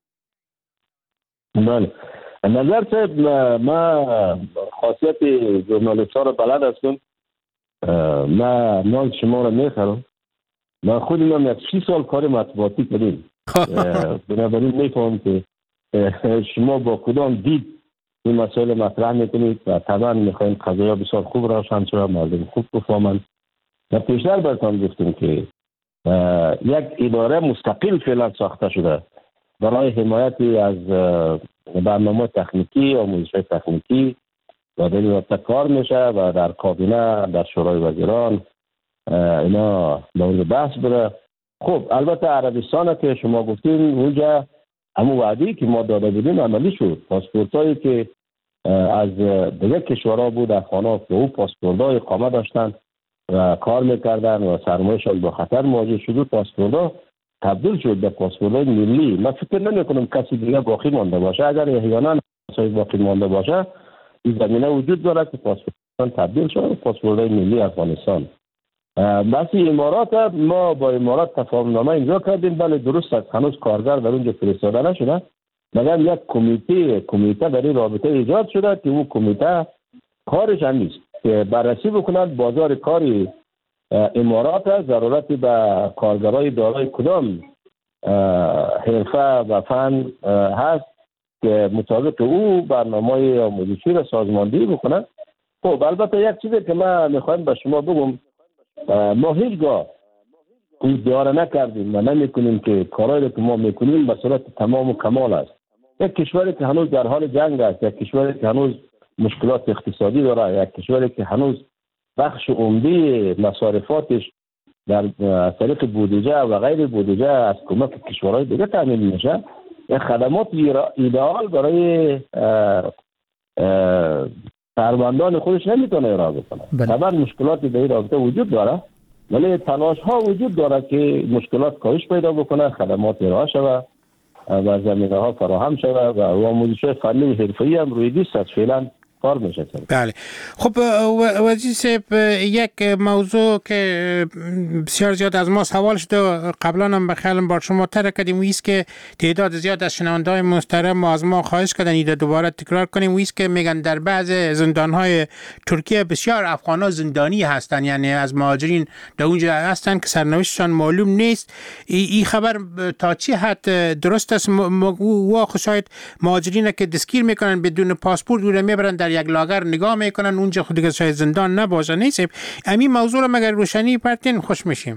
بله نظر صاحب، ما خاصیت ژورنالیست ها رو بلد هستم. ما مال شما رو میخرم. ما خودم هم یک 6 سال کار مطبوعاتی کردیم. بنابراین میفهم که شما با کدام دید این مسائل مطرح میکنید و طبعا میخواین قضایا بسیار خوب روشن شود، مردم خوب بفهمند. و پیشتر براتون گفتیم که یک اداره مستقل فعلا ساخته شده برای حمایت از برنامه تکنیکی، آموزش تکنیکی و در این کار میشه و در کابینه، در شورای وزیران اینا مورد بحث بره. خب البته عربستان که شما گفتین اونجا همون وعده‌ای که ما داده بودیم عملی شد. پاسپورتایی که از دیگه کشورها بود افغان‌ها به اون پاسپورت‌ها اقامت داشتن و کار میکردن و سرمایه‌شان با خطر مواجه شد، پاسپورت‌ها تبدیل شد به پاسپورت‌های ملی. من فکر نمی‌کنم کسی دیگه باقی مانده باشه. اگر احیانا کسی باقی مانده باشه این زمینه وجود داره که پاسپورت تبدیل شد پاسپورت‌های ملی افغانستان. بس امارات ما با امارات تفاهم نامه امضا کردیم، ولی درست است هنوز کارگر در اونجا فرستاده نشده، مگر یک کمیته در این رابطه ایجاد شده که اون کمیته کارش هم نیست که بررسی بکنند بازار کاری امارات ضرورت به کارگرای دارای کدام حرفه و فن هست که مطابق او برنامه آموزشی را سازماندهی بکنه. خب البته یک چیزی که من میخوایم به شما بگم، ما هیچگاه ادعا نکردیم و نمیکنیم که کارهایی که ما میکنیم به صورت تمام و کمال است. یک کشوری که هنوز در حال جنگ است، یک کشوری که هنوز مشکلات اقتصادی داره، یک کشوری که هنوز بخش عمده مصارفاتش در طریق بودجه و غیر بودجه از کمک کشورهای دیگه تامین میشه، یک خدمات ایدئال برای کارمندان خودش نمیتونه ارائه بکنه. طبعا مشکلات در این رابطه وجود داره، ولی تلاش ها وجود داره که مشکلات کاهش پیدا بکنه، خدمات ارائه شود و زمینه ها فراهم شود و آموزش فنی و حرفه‌ای هم روی دیست است فعلا کار میشه. بله. خب وزیر صاحب، یک موضوع که بسیار زیاد از ما سوال شده قبلا هم به خیالم بار شما طرح کردیم ویست که تعداد زیاد از شنونده‌های محترم از ما خواهش کردن ایده دوباره تکرار کنیم، ویست که میگن در بعض زندان‌های ترکیه بسیار افغان‌ها زندانی هستن، یعنی از مهاجرین در اونجا هستن که سرنوشتشان معلوم نیست. این خبر تا چه حد درست است؟ و شاید مهاجرین که دستگیر میکنن بدون پاسپورت رو میبرن در یک لاگر نگاه میکنن، اونجا خود دیگه شاید زندان نباشه. نیست همین موضوع رو مگر روشنی پرتین خوش میشیم.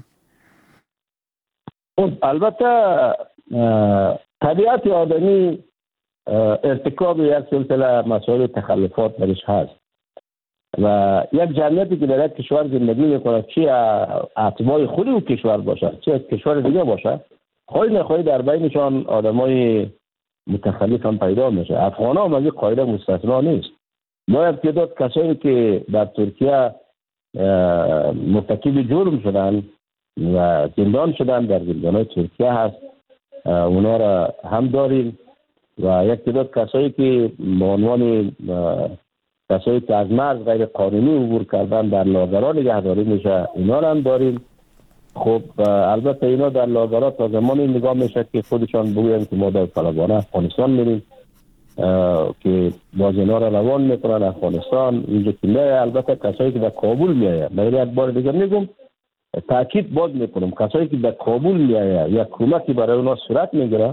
البته طبیعت آدمی ارتکاب یک سلسله مسائل تخلفات درش هست و یک جمعیتی که در یک کشور زندگی میکنه، چی اتباع خود اون کشور باشه چی از کشور دیگه باشه، خواهی نخواهی در بینشان آدمای متخلف هم پیدا میشه. افغان هم از این قاعده مستثنا نیست. ما تعداد کسایی که در ترکیه مرتکب جرم شدن و زندان شدن در زندان‌های ترکیه هست، اونا را هم داریم و یک تعداد کسایی که به عنوان کسایی که از مرز غیر قانونی عبور کردن در لاگرها نگهداری میشه، اینا را هم داریم. خب البته اینا در لاگرها تا زمانی نگاه میشه که خودشان بگوین که ما داوطلبانه افغانستان میریم که باز اینا را روان میکنن افغانستان. اینجا که میایه البته کسایی که در کابل میایه، من یک بار دیگه میگم تاکید باز میکنم، کسایی که در کابل میایه یک کمکی برای اونا صورت میگیره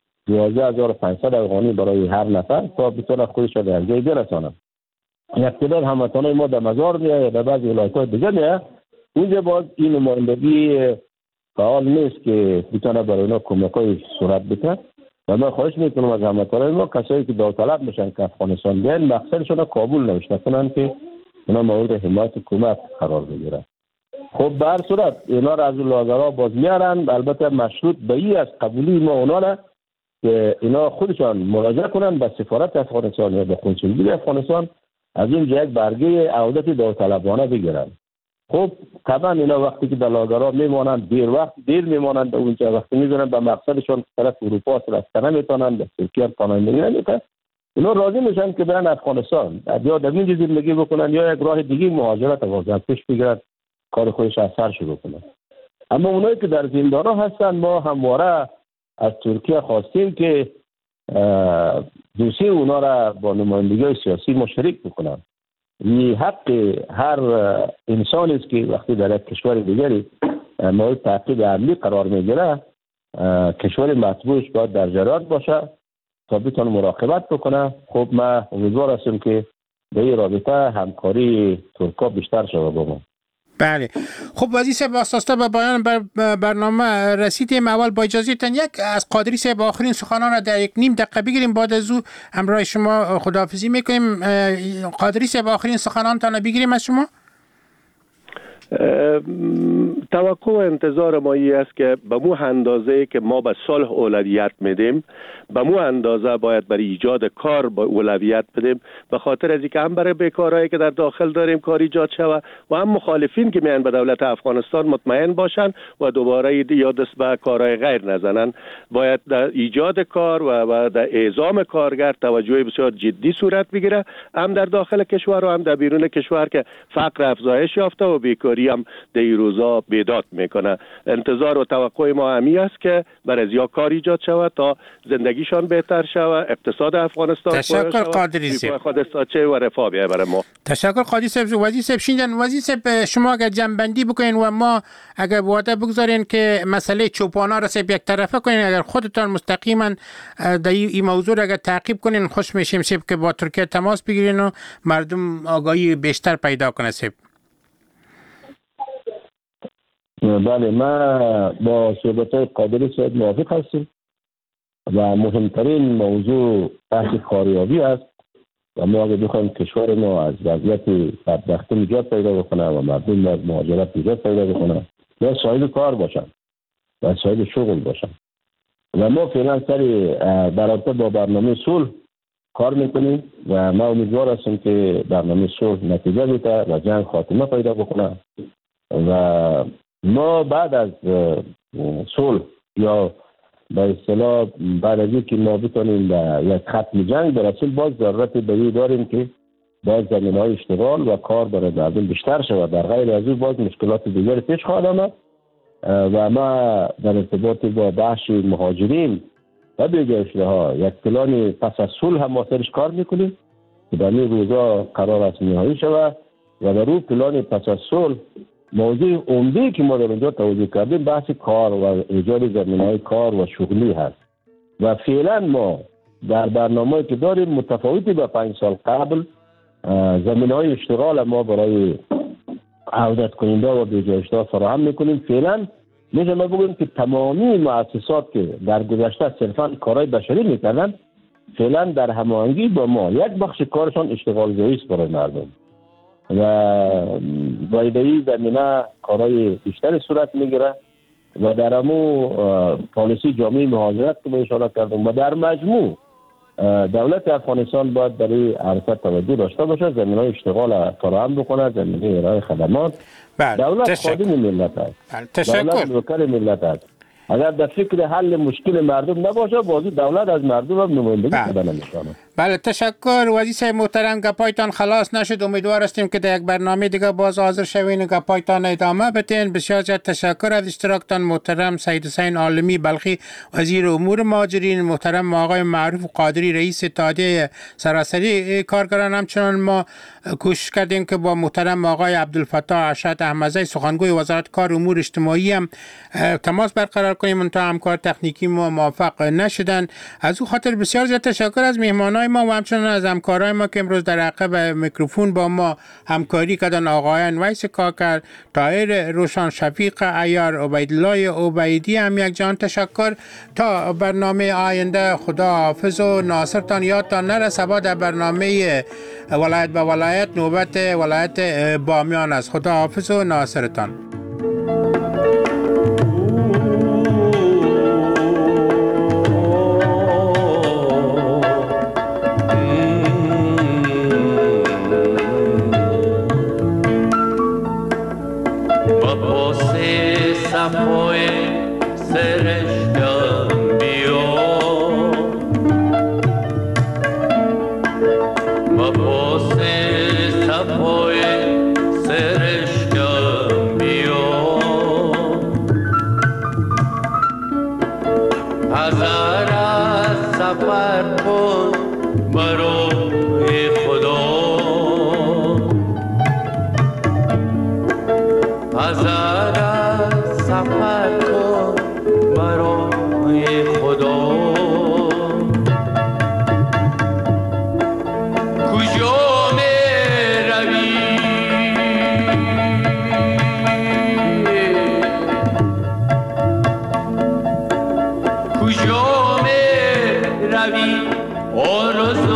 12500 افغانی برای هر نفر تا بتونه خودش را در جای برسانه. یک تعداد هموطنان ما در مزار میایه، در بعضی ولایت‌های دیگه میایه، اونجا باز این نمایندگی فعال نیست که بتونه برای اونا کمک‌های صورت بده. و من خواهش میکنم از هموطنان ما کسایی که داوطلب میشن که افغانستان بیان مقصدشون کابل نوشته کنن که اونا مورد حمایت حکومت قرار بگیرن. خب به هر صورت اینا را از لاگرها باز میارن، البته مشروط به این از قبولی ما اونا را که اینا خودشان مراجعه کنن به سفارت افغانستان یا به کنسولگری افغانستان، از اونجا یک برگه عودت داوطلبانه بگیرن. خب طبعا اینا وقتی که در لاگرها میمانند دیر میمانند اونجا، وقتی میدونن به مقصدشون طرف اروپا رفتن نمیتونن، به ترکیه پناهندگی نمیتونن، اینا راضی میشن که برن افغانستان یا در اینجا زندگی بکنن یا یک راه دیگه مهاجرت واقعا پیش بگیرن، کار خودش اثر شروع کنن. اما اونایی که در زندان‌ها هستن ما همواره از ترکیه خواستیم که دوسیه اونا را با نمایندگی سیاسی مشارکت بکنن. این حق هر انسان است که وقتی در یک کشور دیگری مورد تعقیب عملی قرار میگیره، کشور مطبوعش باید در جریان باشه تا بتونه مراقبت بکنه. خب من امیدوار هستم که به این رابطه همکاری ترکا بیشتر شود با ما. بله. خب وزیر صاحب اساسا به پایان برنامه رسیدیم. اول با اجازهتون یک از قادری صاحب آخرین سخنان را در 1.5 دقیقه بگیریم، بعد از او همراه شما خداحافظی میکنیم. قادری صاحب آخرین سخنانتان را بگیریم از شما. توقع و انتظار ما این است که به مو اندازه که ما به صلح اولویت میدیم به مو اندازه باید برای ایجاد کار با اولویت بدیم، به خاطر از اینکه هم برای بیکارایی که در داخل داریم کار ایجاد شود و هم مخالفین که میان به دولت افغانستان مطمئن باشن و دوباره یا دست به کارهای غیر نزنن. باید در ایجاد کار و در اعزام کارگر توجه بسیار جدی صورت بگیره، هم در داخل کشور و هم در بیرون کشور که فقر افزایش یافته و بیکاری هم در این روزا بیداد میکنه. انتظار و توقع ما همی است که برای یا کار ایجاد شود تا زندگیشان بهتر شود، اقتصاد افغانستان تشکر قادری صاحب خودستاچه و رفاه بیاید برای ما. تشکر قادری صاحب. وزیر صاحب شیندن، وزیر صاحب شما اگر جنبندی بکنین و ما اگر وعده بگذارین که مسئله چوپانا را صاحب یک طرفه کنین، اگر خودتان مستقیما در این موضوع اگر تعقیب کنین خوش میشیم صاحب که با ترکیه تماس بگیرین و مردم آگاهی بیشتر پیدا کنه صاحب. بله، ما با صحبت قادری صاحب موافق هستیم و مهمترین موضوع بحث کاریابی است و ما اگر بخوایم کشور ما از وضعیت بدبختی نجات پیدا بکنه و مردم از مهاجرت نجات پیدا بکنه یا صاحب کار باشن و صاحب شغل باشن و ما فعلا سری در رابطه با برنامه صلح کار میکنیم و ما امیدوار هستیم که برنامه صلح نتیجه بده و جنگ خاتمه پیدا بکنه و ما بعد از صلح یا به اصطلاح بعد از اینکه ما بتونیم به یک ختم جنگ برسیم باز ضرورت به داریم که باز زمینه‌های اشتغال و کار برای مردم بیشتر شود. در غیر از این باز مشکلات دیگری پیش خواهد آمد و ما در ارتباط با بخش مهاجرین و بیگشته ها یک پلان پس از صلح هم ما سرش کار میکنیم که در این روزا قرار است نهایی شود و در اون پلان پس از صلح موضوع عمده که ما در اونجا توجه کردیم بحث کار و ایجاد زمینه‌های کار و شغلی هست و فعلا ما در برنامه‌ای که داریم متفاوتی با 5 سال قبل زمینه‌های اشتغال ما برای عودت کننده و بیجایش‌ها فراهم میکنیم. فعلا میشه ما بگویم که تمامی مؤسسات که در گذشته صرفاً کارهای بشری میکردن فعلا در هماهنگی با ما یک بخش کارشان اشتغال زایی است برای مردم و بایدهی زمینه کارهای بیشتر صورت میگیره و در همون پالیسی جامعه مهاجرت که به اشاره کردم و در مجموع دولت افغانستان باید برای عرصه توجه داشته باشه، زمینه‌های اشتغال فراهم بکنه، زمینه ارائه خدمات. دولت خادم ملت است، دولت نوکر ملت است. اگر در فکر حل مشکل مردم نباشه بازی دولت از مردم هم نمایندگی کردن نمی‌کنه. بله تشکر وزیر صاحب محترم. گپایتان خلاص نشد، امیدوار هستیم که در یک برنامه دیگه باز حاضر شوین گپایتان ادامه بدین. بسیار زیاد تشکر از اشتراکتان محترم سید حسین عالمی بلخی وزیر امور مهاجرین، محترم آقای معروف قادری رئیس اتحادیه سراسری کارگران. همچنان ما کوشش کردیم که با محترم آقای عبدالفتاح ارشد احمدزی سخنگوی وزارت کار و امور اجتماعی هم تماس برقرار کنیم، منتها همکار تکنیکی ما موفق نشدن. از او خاطر بسیار زیاد تشکر از مهمانان ما و همچنان از همکارای ما که امروز در عقب میکروفون با ما همکاری کردن، آقایان ویس کاکر، طاهر روشن، شفیق عیار، عبیدالله عبیدی. هم یک جان تشکر. تا برنامه آینده خدا حافظ و ناصرتان یادتان نرسه. در برنامه ولایت به ولایت نوبت ولایت بامیان است. خدا حافظ و ناصرتان. کجا می روی آرزو